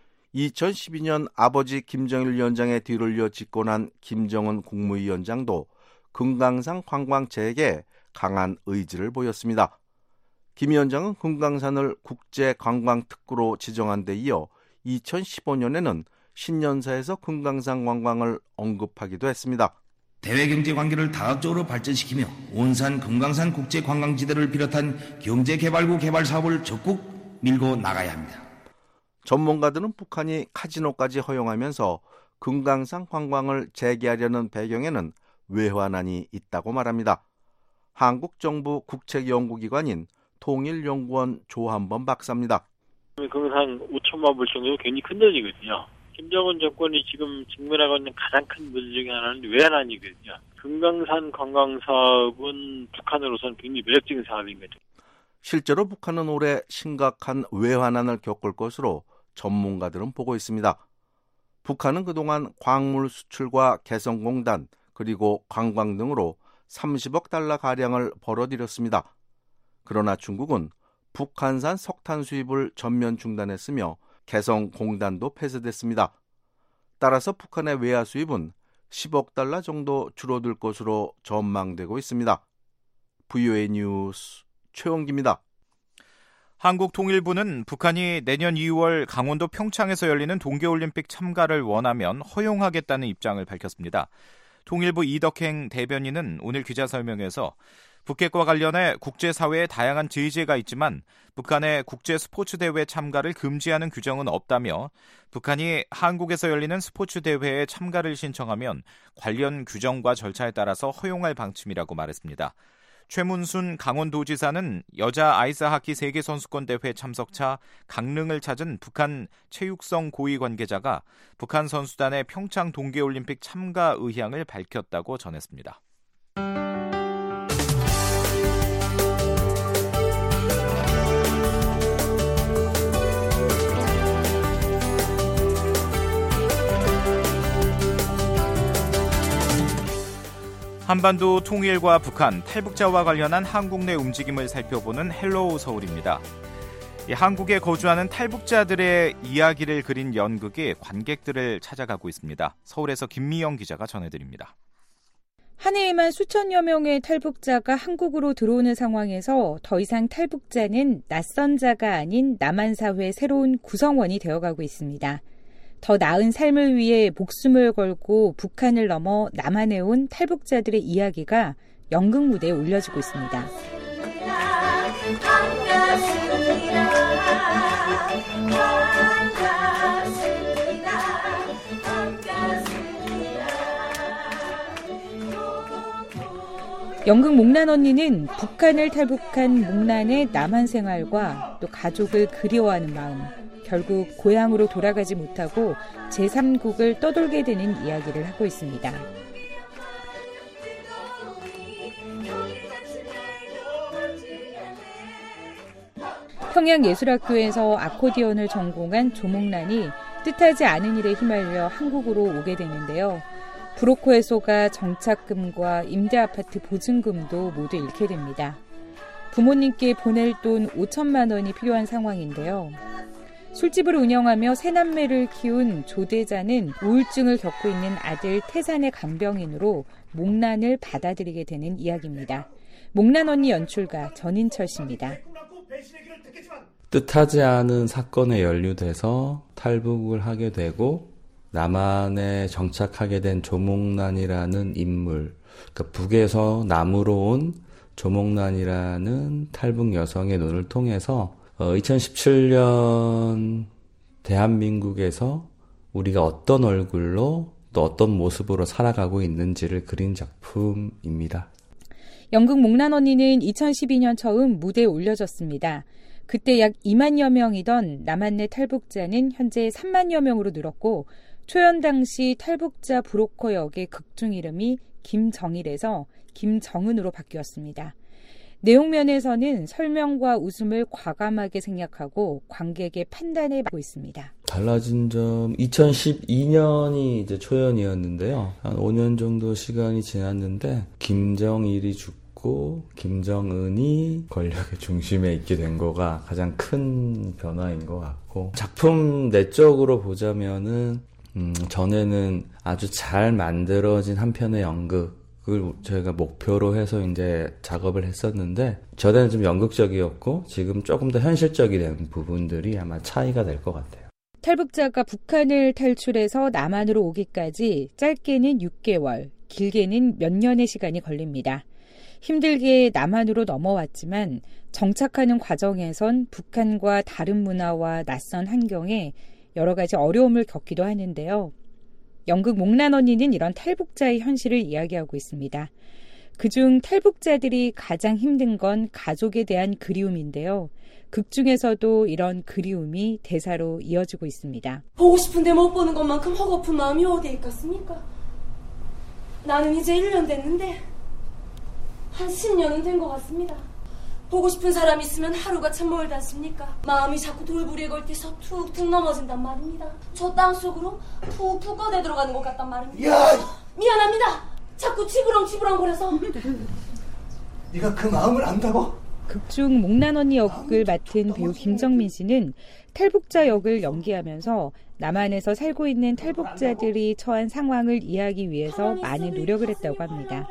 2012년 아버지 김정일 위원장의 뒤를 이어 집권한 김정은 국무위원장도 금강산 관광 재개에 강한 의지를 보였습니다. 김 위원장은 금강산을 국제관광특구로 지정한 데 이어 2015년에는 신년사에서 금강산 관광을 언급하기도 했습니다. 대외경제 관계를 다각적으로 발전시키며 온산 금강산 국제관광지대를 비롯한 경제개발구 개발 사업을 적극 밀고 나가야 합니다. 전문가들은 북한이 카지노까지 허용하면서 금강산 관광을 재개하려는 배경에는 외환안이 있다고 말합니다. 한국정부 국책연구기관인 통일연구원 조한범 박사입니다. 금강산 5천만 불 정도 굉장히 큰 돈이거든요. 김정은 정권이 지금 직면하고 있는 가장 큰 문제 중에 하나는 외환안이거든요. 금강산 관광사업은 북한으로서는 굉장히 매력적인 사업인 거죠. 실제로 북한은 올해 심각한 외환안을 겪을 것으로 전문가들은 보고 있습니다. 북한은 그동안 광물 수출과 개성공단 그리고 관광 등으로 30억 달러 가량을 벌어들였습니다. 그러나 중국은 북한산 석탄 수입을 전면 중단했으며 개성공단도 폐쇄됐습니다. 따라서 북한의 외화 수입은 10억 달러 정도 줄어들 것으로 전망되고 있습니다. VOA 뉴스 최원기입니다. 한국통일부는 북한이 내년 2월 강원도 평창에서 열리는 동계올림픽 참가를 원하면 허용하겠다는 입장을 밝혔습니다. 통일부 이덕행 대변인은 오늘 기자설명회에서 북핵과 관련해 국제사회에 다양한 제재가 있지만 북한의 국제 스포츠 대회 참가를 금지하는 규정은 없다며 북한이 한국에서 열리는 스포츠 대회에 참가를 신청하면 관련 규정과 절차에 따라서 허용할 방침이라고 말했습니다. 최문순 강원도지사는 여자 아이스하키 세계선수권대회 참석차 강릉을 찾은 북한 체육성 고위 관계자가 북한 선수단의 평창 동계올림픽 참가 의향을 밝혔다고 전했습니다. 한반도 통일과 북한, 탈북자와 관련한 한국 내 움직임을 살펴보는 헬로우 서울입니다. 한국에 거주하는 탈북자들의 이야기를 그린 연극이 관객들을 찾아가고 있습니다. 서울에서 김미영 기자가 전해드립니다. 한 해에만 수천여 명의 탈북자가 한국으로 들어오는 상황에서 더 이상 탈북자는 낯선 자가 아닌 남한사회의 새로운 구성원이 되어가고 있습니다. 더 나은 삶을 위해 목숨을 걸고 북한을 넘어 남한에 온 탈북자들의 이야기가 연극 무대에 올려지고 있습니다. 연극 목난 언니는 북한을 탈북한 목난의 남한 생활과 또 가족을 그리워하는 마음, 결국 고향으로 돌아가지 못하고 제3국을 떠돌게 되는 이야기를 하고 있습니다. 평양예술학교에서 아코디언을 전공한 조목란이 뜻하지 않은 일에 휘말려 한국으로 오게 되는데요. 브로커의 소가 정착금과 임대아파트 보증금도 모두 잃게 됩니다. 부모님께 보낼 돈 5천만 원이 필요한 상황인데요. 술집을 운영하며 세 남매를 키운 조대자는 우울증을 겪고 있는 아들 태산의 간병인으로 목난을 받아들이게 되는 이야기입니다. 목난 언니 연출가 전인철 씨입니다. 뜻하지 않은 사건에 연루돼서 탈북을 하게 되고 남한에 정착하게 된 조목난이라는 인물, 그러니까 북에서 남으로 온 조목난이라는 탈북 여성의 눈을 통해서 2017년 대한민국에서 우리가 어떤 얼굴로 또 어떤 모습으로 살아가고 있는지를 그린 작품입니다. 연극 목난 언니는 2012년 처음 무대에 올려졌습니다. 그때 약 2만여 명이던 남한 내 탈북자는 현재 3만여 명으로 늘었고 초연 당시 탈북자 브로커 역의 극중 이름이 김정일에서 김정은으로 바뀌었습니다. 내용면에서는 설명과 웃음을 과감하게 생략하고 관객의 판단에 맡고 있습니다. 달라진 점, 2012년이 이제 초연이었는데요. 한 5년 정도 시간이 지났는데 김정일이 죽고 김정은이 권력의 중심에 있게 된 거가 가장 큰 변화인 것 같고, 작품 내적으로 보자면은 전에는 아주 잘 만들어진 한 편의 연극 을 저희가 목표로 해서 이제 작업을 했었는데, 전에는 좀 연극적이었고 지금 조금 더 현실적이 된 부분들이 아마 차이가 될 것 같아요. 탈북자가 북한을 탈출해서 남한으로 오기까지 짧게는 6개월, 길게는 몇 년의 시간이 걸립니다. 힘들게 남한으로 넘어왔지만 정착하는 과정에선 북한과 다른 문화와 낯선 환경에 여러 가지 어려움을 겪기도 하는데요. 연극 목난 언니는 이런 탈북자의 현실을 이야기하고 있습니다. 그중 탈북자들이 가장 힘든 건 가족에 대한 그리움인데요. 극 중에서도 이런 그리움이 대사로 이어지고 있습니다. 보고 싶은데 못 보는 것만큼 허겁한 마음이 어디에 있겠습니까? 나는 이제 1년 됐는데 한 10년은 된 것 같습니다. 보고 싶은 사람 있으면 하루가 참 멀지 않습니까? 마음이 자꾸 돌부리에 걸 때서 툭툭 넘어진단 말입니다. 저 땅속으로 푹푹 꺼내 들어가는 것 같단 말입니다. 야! 미안합니다. 자꾸 치부렁치부렁거려서. 네가 그 마음을 안다고? 극중 목란 언니 역을 맡은 배우 김정민 씨는 탈북자 역을 연기하면서 남한에서 살고 있는 탈북자들이 처한 상황을 이해하기 위해서 많은 노력을 했다고 합니다.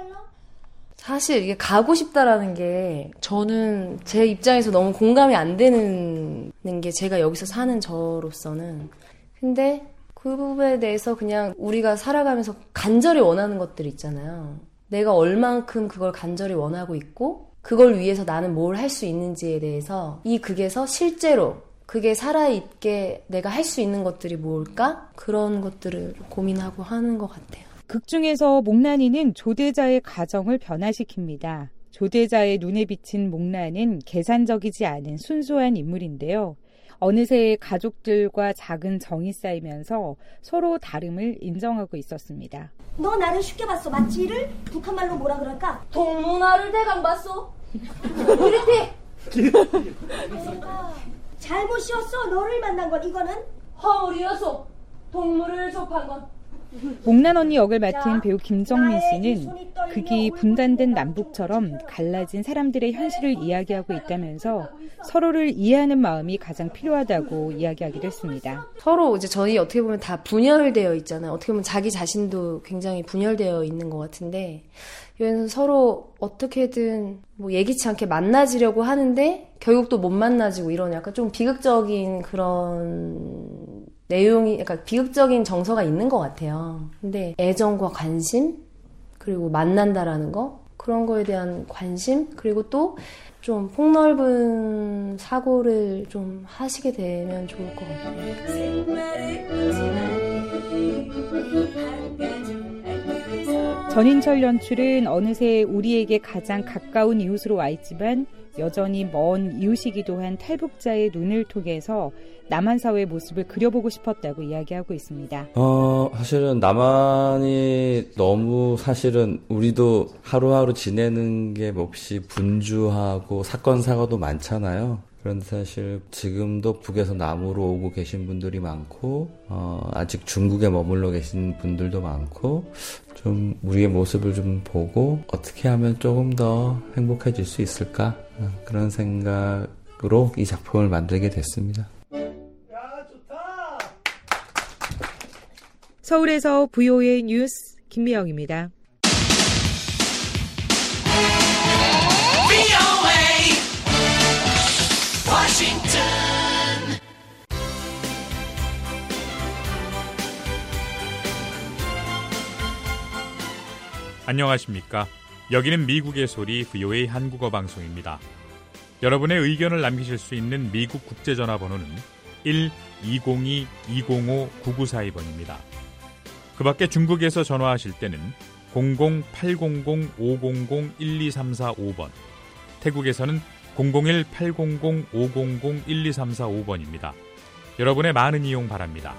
사실 이게 가고 싶다라는 게 저는 제 입장에서 너무 공감이 안 되는 게 제가 여기서 사는 저로서는. 근데 그 부분에 대해서 그냥 우리가 살아가면서 간절히 원하는 것들이 있잖아요. 내가 얼만큼 그걸 간절히 원하고 있고 그걸 위해서 나는 뭘 할 수 있는지에 대해서 이 극에서 실제로 그게 살아있게 내가 할 수 있는 것들이 뭘까? 그런 것들을 고민하고 하는 것 같아요. 극 중에서 목란이는 조대자의 가정을 변화시킵니다. 조대자의 눈에 비친 목란은 계산적이지 않은 순수한 인물인데요. 어느새 가족들과 작은 정이 쌓이면서 서로 다름을 인정하고 있었습니다. 너 나를 쉽게 봤어, 맞지? 이를 북한말로 뭐라 그럴까? 동문화를 대강 봤어. 그렇지? 내가 잘못이었어. 너를 만난 건 이거는 허물이었어. 동물을 접한 건. 목란 언니 역을 맡은 배우 김정민 씨는 극이 분단된 남북처럼 갈라진 사람들의 현실을 이야기하고 있다면서 서로를 이해하는 마음이 가장 필요하다고 이야기하기도 했습니다. 서로 이제 저희 어떻게 보면 다 분열되어 있잖아요. 어떻게 보면 자기 자신도 굉장히 분열되어 있는 것 같은데 여기서 서로 어떻게든 뭐 예기치 않게 만나지려고 하는데 결국 또 못 만나지고 이런 약간 좀 비극적인 그런 내용이 약간 비극적인 정서가 있는 것 같아요. 근데 애정과 관심 그리고 만난다라는 거 그런 거에 대한 관심 그리고 또 좀 폭넓은 사고를 좀 하시게 되면 좋을 것 같아요. 전인철 연출은 어느새 우리에게 가장 가까운 이웃으로 와 있지만 여전히 먼 이웃이기도 한 탈북자의 눈을 통해서 남한 사회의 모습을 그려보고 싶었다고 이야기하고 있습니다. 사실은 남한이 너무 사실은 우리도 하루하루 지내는 게 몹시 분주하고 사건 사고도 많잖아요. 그런데 사실 지금도 북에서 남으로 오고 계신 분들이 많고 아직 중국에 머물러 계신 분들도 많고 좀 우리의 모습을 좀 보고 어떻게 하면 조금 더 행복해질 수 있을까 그런 생각으로 이 작품을 만들게 됐습니다. 서울에서 VOA 뉴스 김미영입니다. 안녕하십니까? 여기는 미국의 소리 VOA 한국어 방송입니다. 여러분의 의견을 남기실 수 있는 미국 국제전화번호는 1-202-205-9942번입니다. 그 밖에 중국에서 전화하실 때는 00-800-500-1234-5번, 태국에서는 001-800-500-1234-5번입니다. 여러분의 많은 이용 바랍니다.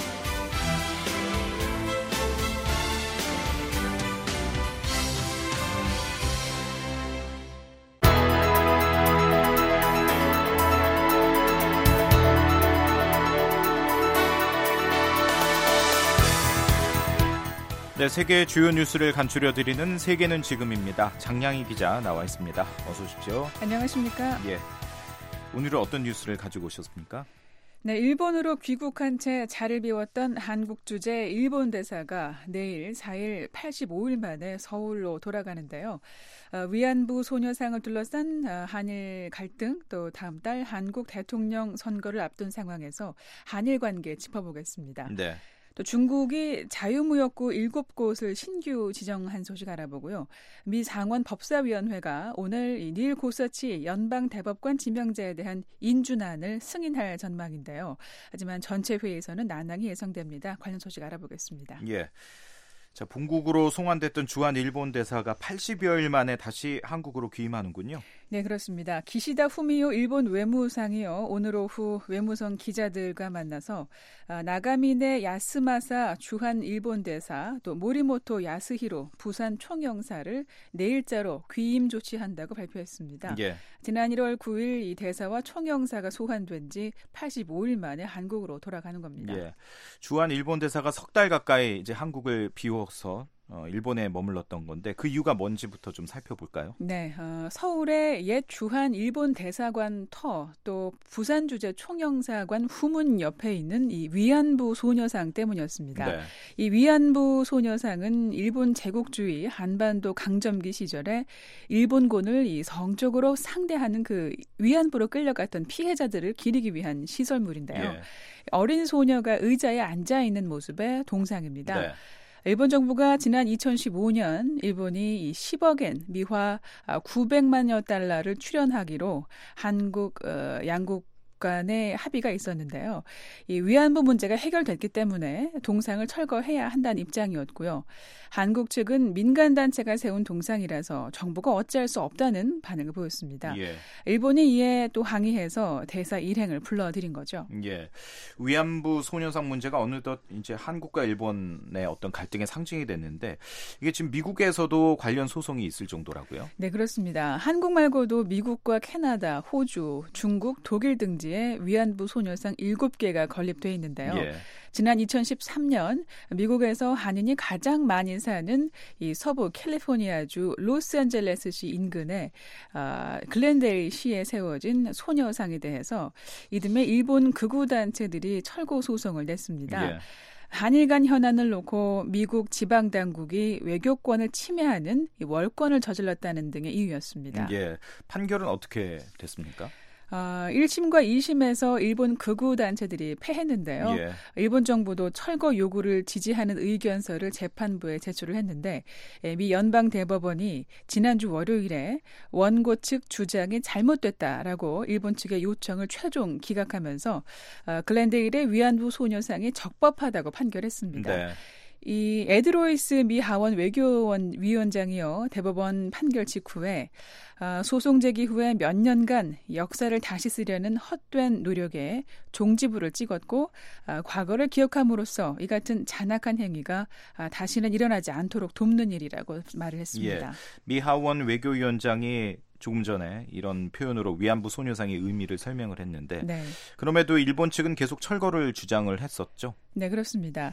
네, 세계 주요 뉴스를 간추려드리는 세계는 지금입니다. 장량희 기자 나와 있습니다. 어서 오십시오. 안녕하십니까? 예. 오늘은 어떤 뉴스를 가지고 오셨습니까? 네, 일본으로 귀국한 채 자리를 비웠던 한국 주재 일본 대사가 내일 4일 85일 만에 서울로 돌아가는데요. 위안부 소녀상을 둘러싼 한일 갈등 또 다음 달 한국 대통령 선거를 앞둔 상황에서 한일 관계 짚어보겠습니다. 네. 또 중국이 자유무역국 7곳을 신규 지정한 소식 알아보고요. 미 상원 법사위원회가 오늘 닐 고서치 연방대법관 지명자에 대한 인준안을 승인할 전망인데요. 하지만 전체 회의에서는 난항이 예상됩니다. 관련 소식 알아보겠습니다. 예. 자, 본국으로 송환됐던 주한 일본 대사가 80여일 만에 다시 한국으로 귀임하는군요. 네, 그렇습니다. 기시다 후미오 일본 외무상이요. 오늘 오후 외무성 기자들과 만나서 나가미네 야스마사 주한 일본 대사 또 모리모토 야스히로 부산 총영사를 내일자로 귀임 조치한다고 발표했습니다. 예. 지난 1월 9일 이 대사와 총영사가 소환된 지 85일 만에 한국으로 돌아가는 겁니다. 예. 주한 일본 대사가 석 달 가까이 이제 한국을 비워서 일본에 머물렀던 건데 그 이유가 뭔지부터 좀 살펴볼까요? 네, 서울의 옛 주한 일본 대사관 터 또 부산 주재 총영사관 후문 옆에 있는 이 위안부 소녀상 때문이었습니다. 네. 이 위안부 소녀상은 일본 제국주의 한반도 강점기 시절에 일본군을 이 성적으로 상대하는 그 위안부로 끌려갔던 피해자들을 기리기 위한 시설물인데요. 예. 어린 소녀가 의자에 앉아 있는 모습의 동상입니다. 네. 일본 정부가 지난 2015년 일본이 10억엔 미화 900만여 달러를 출연하기로 한국 양국 간의 합의가 있었는데요. 이 위안부 문제가 해결됐기 때문에 동상을 철거해야 한다는 입장이었고요. 한국 측은 민간단체가 세운 동상이라서 정부가 어찌할 수 없다는 반응을 보였습니다. 예. 일본이 이에 또 항의해서 대사 일행을 불러들인 거죠. 예. 위안부 소녀상 문제가 어느덧 이제 한국과 일본의 어떤 갈등의 상징이 됐는데 이게 지금 미국에서도 관련 소송이 있을 정도라고요? 네, 그렇습니다. 한국 말고도 미국과 캐나다, 호주, 중국, 독일 등지에 위안부 소녀상 7개가 건립돼 있는데요. 예. 지난 2013년 미국에서 한인이 가장 많이 사는 이 서부 캘리포니아주 로스앤젤레스시 인근의 글렌데일 시에 세워진 소녀상에 대해서 이듬해 일본 극우 단체들이 철거 소송을 냈습니다. 예. 한일 간 현안을 놓고 미국 지방 당국이 외교권을 침해하는 월권을 저질렀다는 등의 이유였습니다. 예. 판결은 어떻게 됐습니까? 1심과 2심에서 일본 극우 단체들이 패했는데요. 예. 일본 정부도 철거 요구를 지지하는 의견서를 재판부에 제출을 했는데 미 연방대법원이 지난주 월요일에 원고 측 주장이 잘못됐다라고 일본 측의 요청을 최종 기각하면서 글렌데일의 위안부 소녀상이 적법하다고 판결했습니다. 네. 이 에드로이스 미 하원 외교원 위원장이요 대법원 판결 직후에 소송 제기 후에 몇 년간 역사를 다시 쓰려는 헛된 노력에 종지부를 찍었고 과거를 기억함으로써 이 같은 잔악한 행위가 다시는 일어나지 않도록 돕는 일이라고 말을 했습니다. 예. 미 하원 외교위원장이 조금 전에 이런 표현으로 위안부 소녀상의 의미를 설명을 했는데 네. 그럼에도 일본 측은 계속 철거를 주장을 했었죠. 네, 그렇습니다.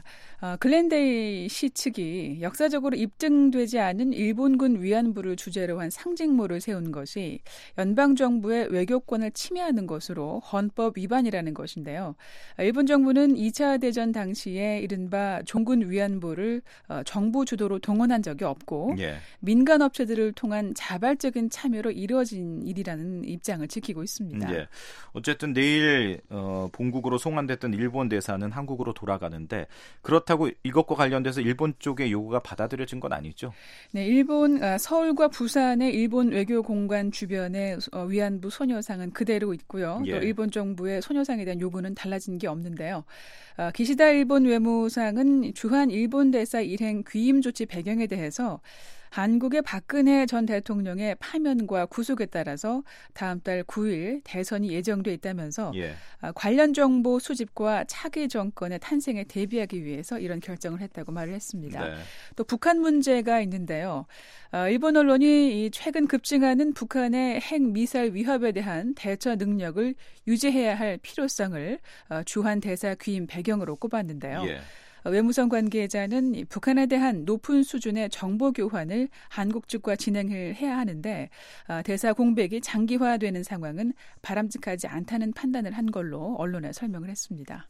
글렌데일 시 측이 역사적으로 입증되지 않은 일본군 위안부를 주제로 한 상징물을 세운 것이 연방정부의 외교권을 침해하는 것으로 헌법 위반이라는 것인데요. 일본 정부는 2차 대전 당시에 이른바 종군 위안부를 정부 주도로 동원한 적이 없고 예. 민간업체들을 통한 자발적인 참여로 이루어진 일이라는 입장을 지키고 있습니다. 예. 어쨌든 내일 본국으로 송환됐던 일본 대사는 한국으로 돌아가는데 그렇다고 이것과 관련돼서 일본 쪽의 요구가 받아들여진 건 아니죠? 네, 일본 서울과 부산의 일본 외교공관 주변에 위안부 소녀상은 그대로 있고요. 예. 또 일본 정부의 소녀상에 대한 요구는 달라진 게 없는데요. 기시다 일본 외무상은 주한 일본 대사 일행 귀임 조치 배경에 대해서 한국의 박근혜 전 대통령의 파면과 구속에 따라서 다음 달 9일 대선이 예정돼 있다면서 예. 관련 정보 수집과 차기 정권의 탄생에 대비하기 위해서 이런 결정을 했다고 말을 했습니다. 네. 또 북한 문제가 있는데요. 일본 언론이 최근 급증하는 북한의 핵미사일 위협에 대한 대처 능력을 유지해야 할 필요성을 주한 대사 귀임 배경으로 꼽았는데요. 예. 외무성 관계자는 북한에 대한 높은 수준의 정보 교환을 한국 측과 진행을 해야 하는데 대사 공백이 장기화되는 상황은 바람직하지 않다는 판단을 한 걸로 언론에 설명을 했습니다.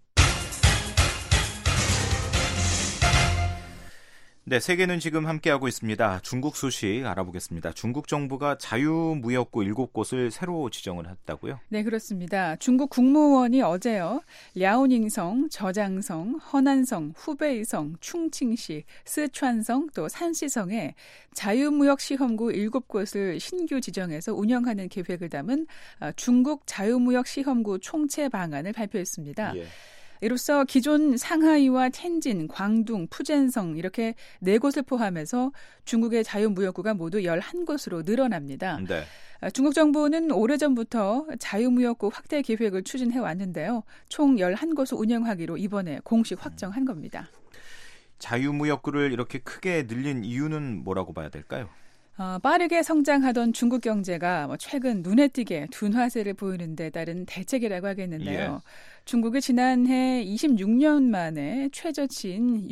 네, 세계는 지금 함께하고 있습니다. 중국 소식 알아보겠습니다. 중국 정부가 자유무역구 7곳을 새로 지정을 했다고요? 네, 그렇습니다. 중국 국무원이 어제요. 랴오닝성, 저장성, 허난성, 후베이성, 충칭시, 스촨성, 또 산시성에 자유무역 시험구 7곳을 신규 지정해서 운영하는 계획을 담은 중국 자유무역 시험구 총체 방안을 발표했습니다. 예. 이로써 기존 상하이와 텐진, 광둥, 푸젠성 이렇게 4곳을 포함해서 중국의 자유무역구가 모두 11곳으로 늘어납니다. 네. 중국 정부는 오래전부터 자유무역구 확대 계획을 추진해 왔는데요. 총 11곳을 운영하기로 이번에 공식 확정한 겁니다. 자유무역구를 이렇게 크게 늘린 이유는 뭐라고 봐야 될까요? 빠르게 성장하던 중국 경제가 최근 눈에 띄게 둔화세를 보이는 데 따른 대책이라고 하겠는데요. 예. 중국이 지난해 26년 만에 최저치인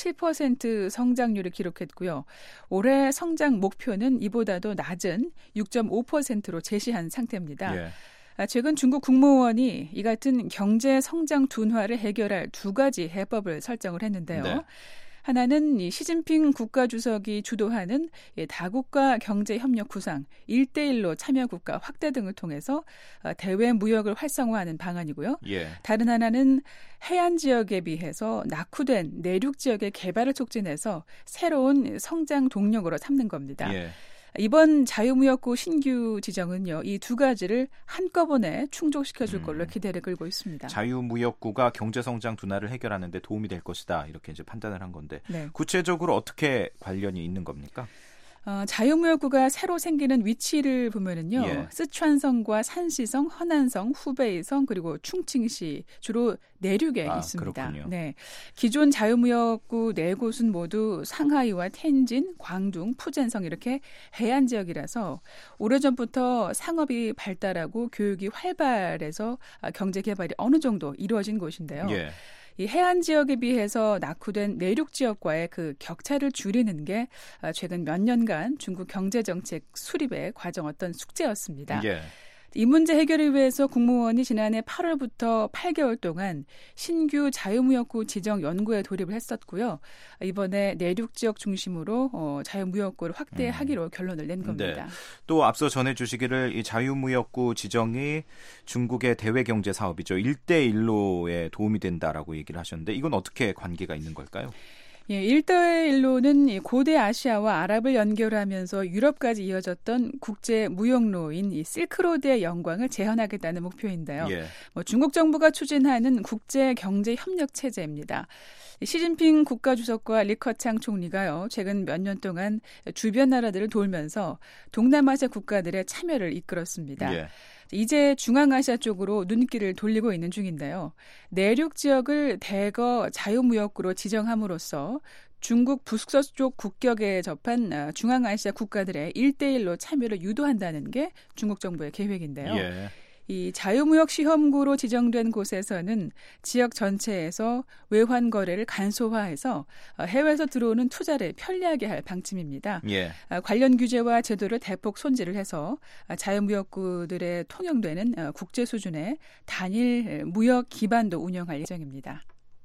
6.7% 성장률을 기록했고요. 올해 성장 목표는 이보다도 낮은 6.5%로 제시한 상태입니다. 예. 최근 중국 국무원이 이 같은 경제 성장 둔화를 해결할 2가지 해법을 설정을 했는데요. 네. 하나는 시진핑 국가주석이 주도하는 다국가 경제협력 구상 1대1로 참여국가 확대 등을 통해서 대외 무역을 활성화하는 방안이고요. 예. 다른 하나는 해안 지역에 비해서 낙후된 내륙 지역의 개발을 촉진해서 새로운 성장 동력으로 삼는 겁니다. 예. 이번 자유무역구 신규 지정은요, 이 2가지를 한꺼번에 충족시켜줄 걸로 기대를 끌고 있습니다. 자유무역구가 경제성장 둔화를 해결하는 데 도움이 될 것이다. 이렇게 이제 판단을 한 건데 네. 구체적으로 어떻게 관련이 있는 겁니까? 자유무역구가 새로 생기는 위치를 보면은요, 예. 쓰촨성과 산시성, 허난성, 후베이성 그리고 충칭시 주로 내륙에 있습니다. 그렇군요. 네, 기존 자유무역구 4곳은 모두 상하이와 텐진, 광둥, 푸젠성 이렇게 해안 지역이라서 오래전부터 상업이 발달하고 교육이 활발해서 경제 개발이 어느 정도 이루어진 곳인데요. 예. 이 해안 지역에 비해서 낙후된 내륙 지역과의 그 격차를 줄이는 게 최근 몇 년간 중국 경제정책 수립의 과정 어떤 숙제였습니다. 예. 이 문제 해결을 위해서 국무원이 지난해 8월부터 8개월 동안 신규 자유무역구 지정 연구에 돌입을 했었고요. 이번에 내륙 지역 중심으로 자유무역구를 확대하기로 결론을 낸 겁니다. 네. 또 앞서 전해주시기를 이 자유무역구 지정이 중국의 대외경제 사업이죠. 1대1로에 도움이 된다라고 얘기를 하셨는데 이건 어떻게 관계가 있는 걸까요? 예, 1대1로는 고대 아시아와 아랍을 연결하면서 유럽까지 이어졌던 국제 무역로인 이 실크로드의 영광을 재현하겠다는 목표인데요. 예. 중국 정부가 추진하는 국제 경제 협력 체제입니다. 시진핑 국가주석과 리커창 총리가요, 최근 몇 년 동안 주변 나라들을 돌면서 동남아시아 국가들의 참여를 이끌었습니다. 예. 이제 중앙아시아 쪽으로 눈길을 돌리고 있는 중인데요. 내륙 지역을 대거 자유무역구로 지정함으로써 중국 북서쪽 국격에 접한 중앙아시아 국가들의 1대1로 참여를 유도한다는 게 중국 정부의 계획인데요. 예. 이 자유무역 시험구로 지정된 곳에서는 지역 전체에서 외환 거래를 간소화해서 해외에서 들어오는 투자를 편리하게 할 방침입니다. 예. 관련 규제와 제도를 대폭 손질을 해서 자유무역구들에 통용되는 국제 수준의 단일 무역 기반도 운영할 예정입니다.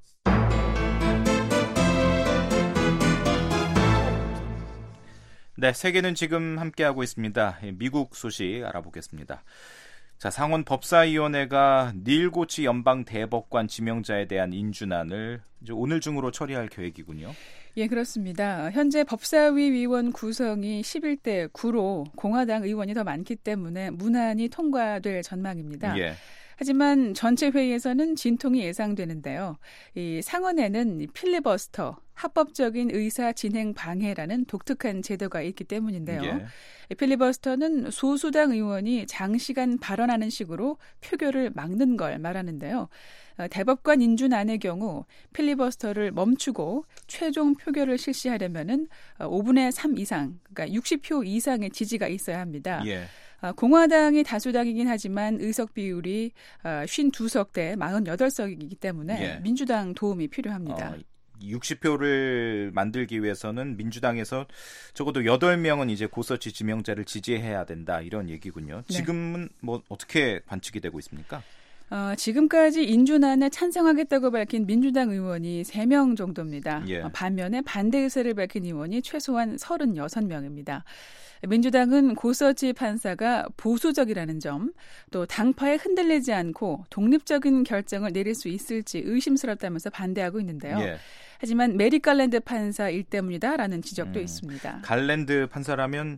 네, 세계는 지금 함께하고 있습니다. 미국 소식 알아보겠습니다. 자, 상원 법사위원회가 닐 고치 연방 대법관 지명자에 대한 인준안을 이제 오늘 중으로 처리할 계획이군요. 예, 그렇습니다. 현재 법사위 위원 구성이 11대 9로 공화당 의원이 더 많기 때문에 문안이 통과될 전망입니다. 예. 하지만 전체 회의에서는 진통이 예상되는데요. 이 상원에는 필리버스터, 합법적인 의사 진행 방해라는 독특한 제도가 있기 때문인데요. 예. 필리버스터는 소수당 의원이 장시간 발언하는 식으로 표결을 막는 걸 말하는데요. 대법관 인준안의 경우 필리버스터를 멈추고 최종 표결을 실시하려면은 5분의 3 이상, 그러니까 60표 이상의 지지가 있어야 합니다. 예. 공화당이 다수당이긴 하지만 의석 비율이 52석 대 48석이기 때문에 예. 민주당 도움이 필요합니다. 60표를 만들기 위해서는 민주당에서 적어도 8명은 이제 고서치 지명자를 지지해야 된다 이런 얘기군요. 네. 지금은 뭐 어떻게 관측이 되고 있습니까? 지금까지 인준안에 찬성하겠다고 밝힌 민주당 의원이 3명 정도입니다. 예. 반면에 반대 의사를 밝힌 의원이 최소한 36명입니다. 민주당은 고서치 판사가 보수적이라는 점, 또 당파에 흔들리지 않고 독립적인 결정을 내릴 수 있을지 의심스럽다면서 반대하고 있는데요. 예. 하지만 메리 갈랜드 판사 일 때문이다라는 지적도 있습니다. 갈랜드 판사라면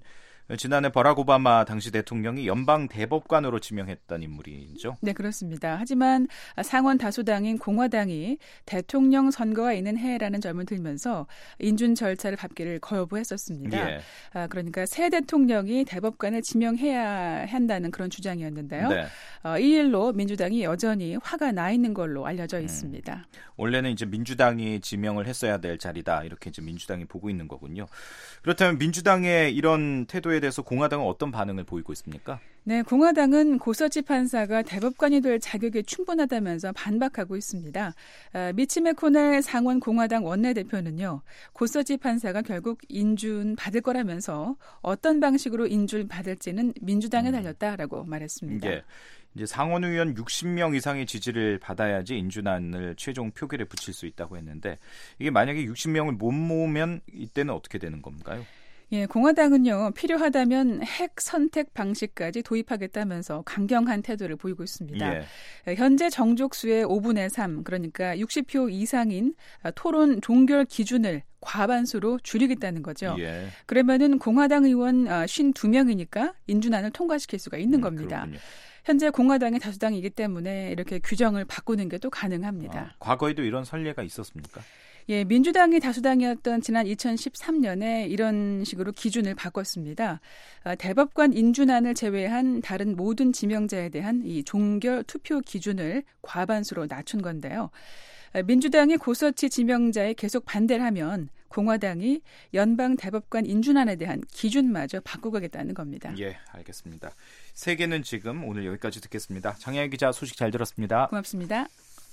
지난해 버락 오바마 당시 대통령이 연방 대법관으로 지명했던 인물이죠. 네, 그렇습니다. 하지만 상원 다수당인 공화당이 대통령 선거가 있는 해라는 점을 들면서 인준 절차를 밟기를 거부했었습니다. 예. 그러니까 새 대통령이 대법관을 지명해야 한다는 그런 주장이었는데요. 네. 이 일로 민주당이 여전히 화가 나 있는 걸로 알려져 있습니다. 원래는 이제 민주당이 지명을 했어야 될 자리다 이렇게 이제 민주당이 보고 있는 거군요. 그렇다면 민주당의 이런 태도에 대해서 공화당은 어떤 반응을 보이고 있습니까? 네, 공화당은 고서치 판사가 대법관이 될 자격이 충분하다면서 반박하고 있습니다. 미치 매코넬 상원 공화당 원내대표는요, 고서치 판사가 결국 인준 받을 거라면서 어떤 방식으로 인준 받을지는 민주당에 달렸다라고 말했습니다. 예. 이제 상원의원 60명 이상의 지지를 받아야지 인준안을 최종 표결에 붙일 수 있다고 했는데 이게 만약에 60명을 못 모으면 이때는 어떻게 되는 건가요? 예, 공화당은요, 필요하다면 핵 선택 방식까지 도입하겠다면서 강경한 태도를 보이고 있습니다. 예. 현재 정족수의 5분의 3, 그러니까 60표 이상인 토론 종결 기준을 과반수로 줄이겠다는 거죠. 예. 그러면은 공화당 의원 52명이니까 인준안을 통과시킬 수가 있는 겁니다. 그렇군요. 현재 공화당이 다수당이기 때문에 이렇게 규정을 바꾸는 게 또 가능합니다. 과거에도 이런 선례가 있었습니까? 예, 민주당이 다수당이었던 지난 2013년에 이런 식으로 기준을 바꿨습니다. 대법관 인준안을 제외한 다른 모든 지명자에 대한 이 종결 투표 기준을 과반수로 낮춘 건데요. 민주당이 고서치 지명자에 계속 반대를 하면 공화당이 연방 대법관 인준안에 대한 기준마저 바꾸겠다는 겁니다. 예, 알겠습니다. 세계는 지금 오늘 여기까지 듣겠습니다. 장혜연 기자 소식 잘 들었습니다. 고맙습니다.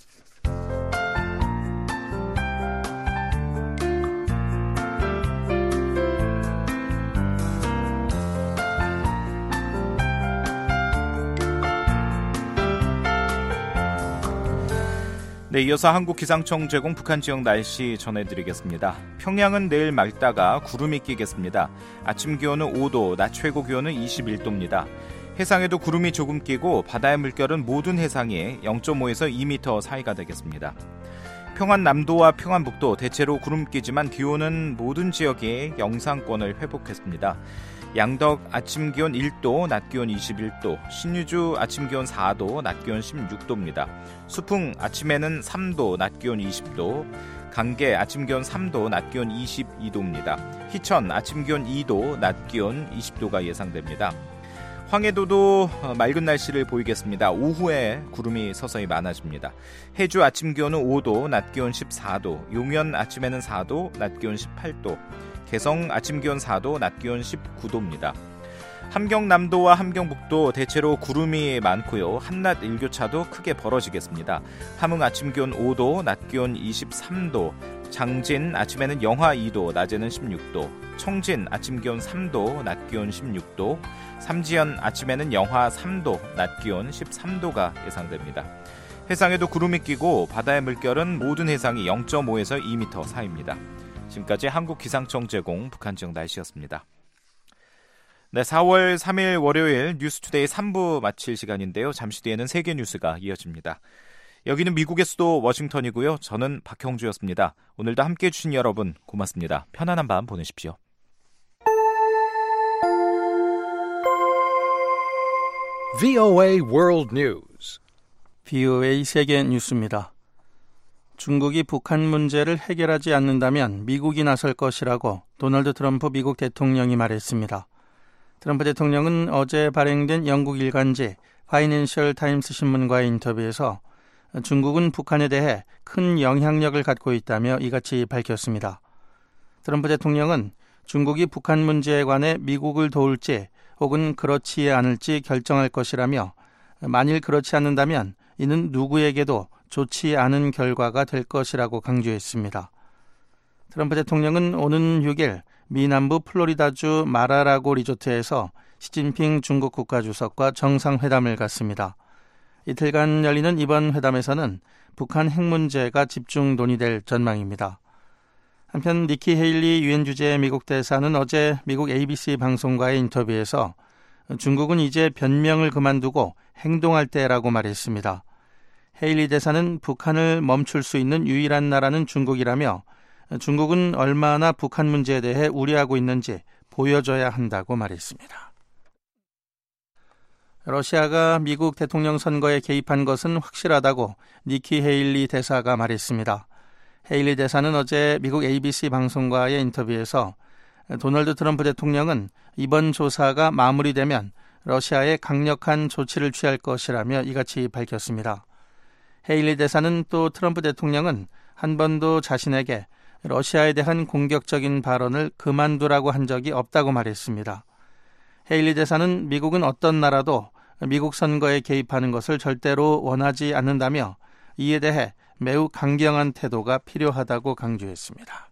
네, 이어서 한국기상청 제공 북한 지역 날씨 전해드리겠습니다. 평양은 내일 맑다가 구름이 끼겠습니다. 아침 기온은 5도, 낮 최고 기온은 21도입니다. 해상에도 구름이 조금 끼고 바다의 물결은 모든 해상에 0.5에서 2m 사이가 되겠습니다. 평안 남도와 평안북도 대체로 구름 끼지만 기온은 모든 지역에 영상권을 회복했습니다. 양덕 아침 기온 1도, 낮 기온 21도, 신유주 아침 기온 4도, 낮 기온 16도입니다. 수풍 아침에는 3도, 낮 기온 20도, 강계 아침 기온 3도, 낮 기온 22도입니다. 희천 아침 기온 2도, 낮 기온 20도가 예상됩니다. 황해도도 맑은 날씨를 보이겠습니다. 오후에 구름이 서서히 많아집니다. 해주 아침 기온은 5도, 낮 기온 14도, 용현 아침에는 4도, 낮 기온 18도, 개성 아침 기온 4도, 낮 기온 19도입니다. 함경남도와 함경북도 대체로 구름이 많고요. 한낮 일교차도 크게 벌어지겠습니다. 함흥 아침 기온 5도, 낮 기온 23도, 장진 아침에는 영하 2도, 낮에는 16도, 청진 아침 기온 3도, 낮 기온 16도, 삼지연 아침에는 영하 3도, 낮 기온 13도가 예상됩니다. 해상에도 구름이 끼고 바다의 물결은 모든 해상이 0.5에서 2m 사이입니다. 지금까지 한국기상청 제공 북한 지역 날씨였습니다. 네, 4월 3일 월요일 뉴스투데이 3부 마칠 시간인데요. 잠시 뒤에는 세계 뉴스가 이어집니다. 여기는 미국의 수도 워싱턴이고요. 저는 박형주였습니다. 오늘도 함께해 주신 여러분 고맙습니다. 편안한 밤 보내십시오. VOA World News. VOA 세계 뉴스입니다. 중국이 북한 문제를 해결하지 않는다면 미국이 나설 것이라고 도널드 트럼프 미국 대통령이 말했습니다. 트럼프 대통령은 어제 발행된 영국 일간지 파이낸셜 타임스 신문과의 인터뷰에서 중국은 북한에 대해 큰 영향력을 갖고 있다며 이같이 밝혔습니다. 트럼프 대통령은 중국이 북한 문제에 관해 미국을 도울지 혹은 그렇지 않을지 결정할 것이라며 만일 그렇지 않는다면 이는 누구에게도 좋지 않은 결과가 될 것이라고 강조했습니다. 트럼프 대통령은 오는 6일 미 남부 플로리다주 마라라고 리조트에서 시진핑 중국 국가주석과 정상회담을 갖습니다. 이틀간 열리는 이번 회담에서는 북한 핵 문제가 집중 논의될 전망입니다. 한편 니키 헤일리 유엔 주재 미국 대사는 어제 미국 ABC 방송과의 인터뷰에서 중국은 이제 변명을 그만두고 행동할 때라고 말했습니다. 헤일리 대사는 북한을 멈출 수 있는 유일한 나라는 중국이라며 중국은 얼마나 북한 문제에 대해 우려하고 있는지 보여줘야 한다고 말했습니다. 러시아가 미국 대통령 선거에 개입한 것은 확실하다고 니키 헤일리 대사가 말했습니다. 헤일리 대사는 어제 미국 ABC 방송과의 인터뷰에서 도널드 트럼프 대통령은 이번 조사가 마무리되면 러시아에 강력한 조치를 취할 것이라며 이같이 밝혔습니다. 헤일리 대사는 또 트럼프 대통령은 한 번도 자신에게 러시아에 대한 공격적인 발언을 그만두라고 한 적이 없다고 말했습니다. 헤일리 대사는 미국은 어떤 나라도 미국 선거에 개입하는 것을 절대로 원하지 않는다며 이에 대해 매우 강경한 태도가 필요하다고 강조했습니다.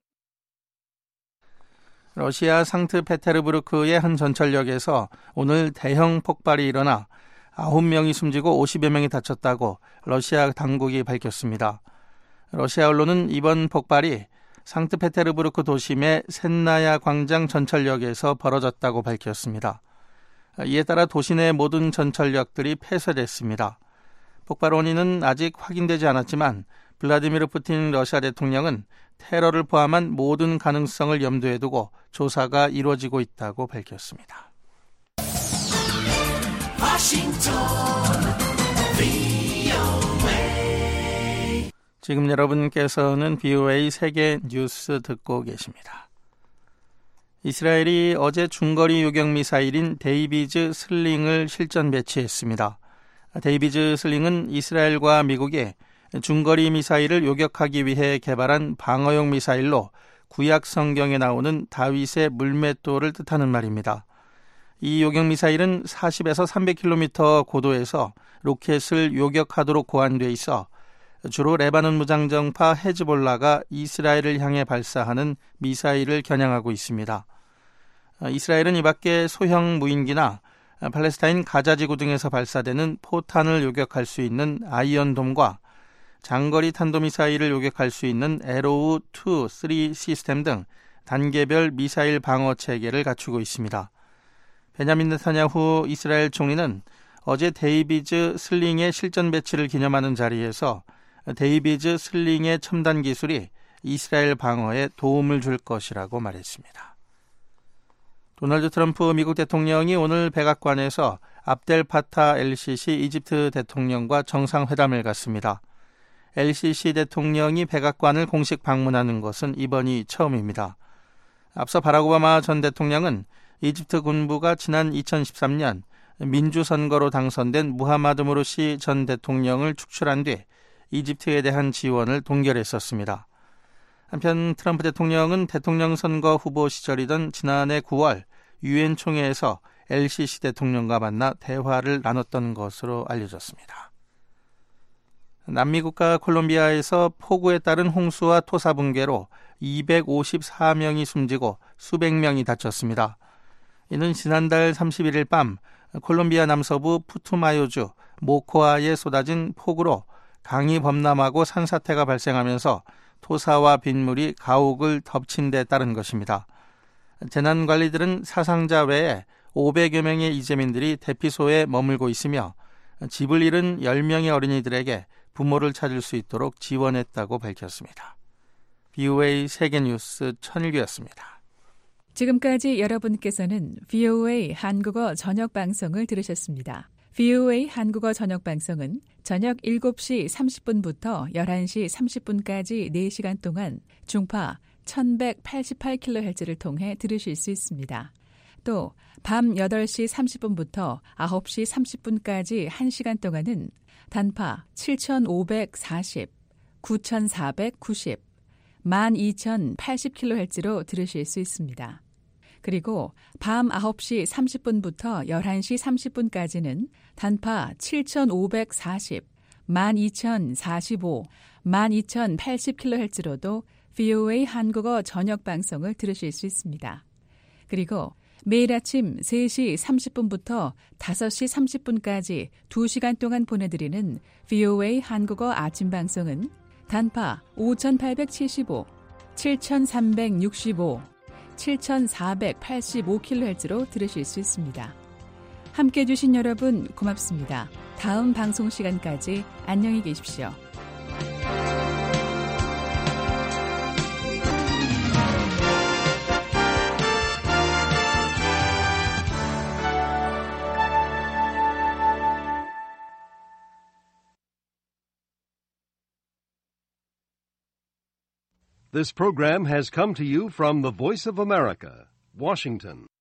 러시아 상트페테르부르크의 한 전철역에서 오늘 대형 폭발이 일어나 9명이 숨지고 50여 명이 다쳤다고 러시아 당국이 밝혔습니다. 러시아 언론은 이번 폭발이 상트페테르부르크 도심의 셋나야 광장 전철역에서 벌어졌다고 밝혔습니다. 이에 따라 도시 내 모든 전철역들이 폐쇄됐습니다. 폭발 원인은 아직 확인되지 않았지만 블라디미르 푸틴 러시아 대통령은 테러를 포함한 모든 가능성을 염두에 두고 조사가 이루어지고 있다고 밝혔습니다. 지금 여러분께서는 VOA 세계 뉴스 듣고 계십니다. 이스라엘이 어제 중거리 요격 미사일인 데이비즈 슬링을 실전 배치했습니다. 데이비즈 슬링은 이스라엘과 미국이 중거리 미사일을 요격하기 위해 개발한 방어용 미사일로 구약 성경에 나오는 다윗의 물맷돌을 뜻하는 말입니다. 이 요격 미사일은 40에서 300km 고도에서 로켓을 요격하도록 고안돼 있어 주로 레바논 무장정파 헤즈볼라가 이스라엘을 향해 발사하는 미사일을 겨냥하고 있습니다. 이스라엘은 이 밖에 소형 무인기나 팔레스타인 가자지구 등에서 발사되는 포탄을 요격할 수 있는 아이언돔과 장거리 탄도미사일을 요격할 수 있는 에로우2, 3 시스템 등 단계별 미사일 방어 체계를 갖추고 있습니다. 베냐민 네타냐후 이스라엘 총리는 어제 데이비즈 슬링의 실전 배치를 기념하는 자리에서 데이비즈 슬링의 첨단 기술이 이스라엘 방어에 도움을 줄 것이라고 말했습니다. 도널드 트럼프 미국 대통령이 오늘 백악관에서 압델 파타 LCC 이집트 대통령과 정상회담을 갖습니다. LCC 대통령이 백악관을 공식 방문하는 것은 이번이 처음입니다. 앞서 바락 오바마 전 대통령은 이집트 군부가 지난 2013년 민주선거로 당선된 무하마드 무르시 전 대통령을 축출한 뒤 이집트에 대한 지원을 동결했었습니다. 한편 트럼프 대통령은 대통령 선거 후보 시절이던 지난해 9월 유엔 총회에서 LCC 대통령과 만나 대화를 나눴던 것으로 알려졌습니다. 남미 국가 콜롬비아에서 폭우에 따른 홍수와 토사 붕괴로 254명이 숨지고 수백 명이 다쳤습니다. 이는 지난달 31일 밤 콜롬비아 남서부 푸투마요주 모코아에 쏟아진 폭우로 강이 범람하고 산사태가 발생하면서 토사와 빗물이 가옥을 덮친 데 따른 것입니다. 재난관리들은 사상자 외에 500여 명의 이재민들이 대피소에 머물고 있으며 집을 잃은 10명의 어린이들에게 부모를 찾을 수 있도록 지원했다고 밝혔습니다. VOA 세계뉴스 천일규였습니다. 지금까지 여러분께서는 VOA 한국어 저녁방송을 들으셨습니다. VOA 한국어 저녁방송은 저녁 7시 30분부터 11시 30분까지 4시간 동안 중파 1188kHz를 통해 들으실 수 있습니다. 또 밤 8시 30분부터 9시 30분까지 1시간 동안은 단파 7540, 9490, 12080kHz로 들으실 수 있습니다. 그리고 밤 9시 30분부터 11시 30분까지는 단파 7540, 12045, 12080kHz로도 VOA 한국어 저녁 방송을 들으실 수 있습니다. 그리고 매일 아침 3시 30분부터 5시 30분까지 2시간 동안 보내드리는 VOA 한국어 아침 방송은 단파 5875, 7365, 7485kHz로 들으실 수 있습니다. 함께해 주신 여러분 고맙습니다. 다음 방송 시간까지 안녕히 계십시오. This program has come to you from the Voice of America, Washington.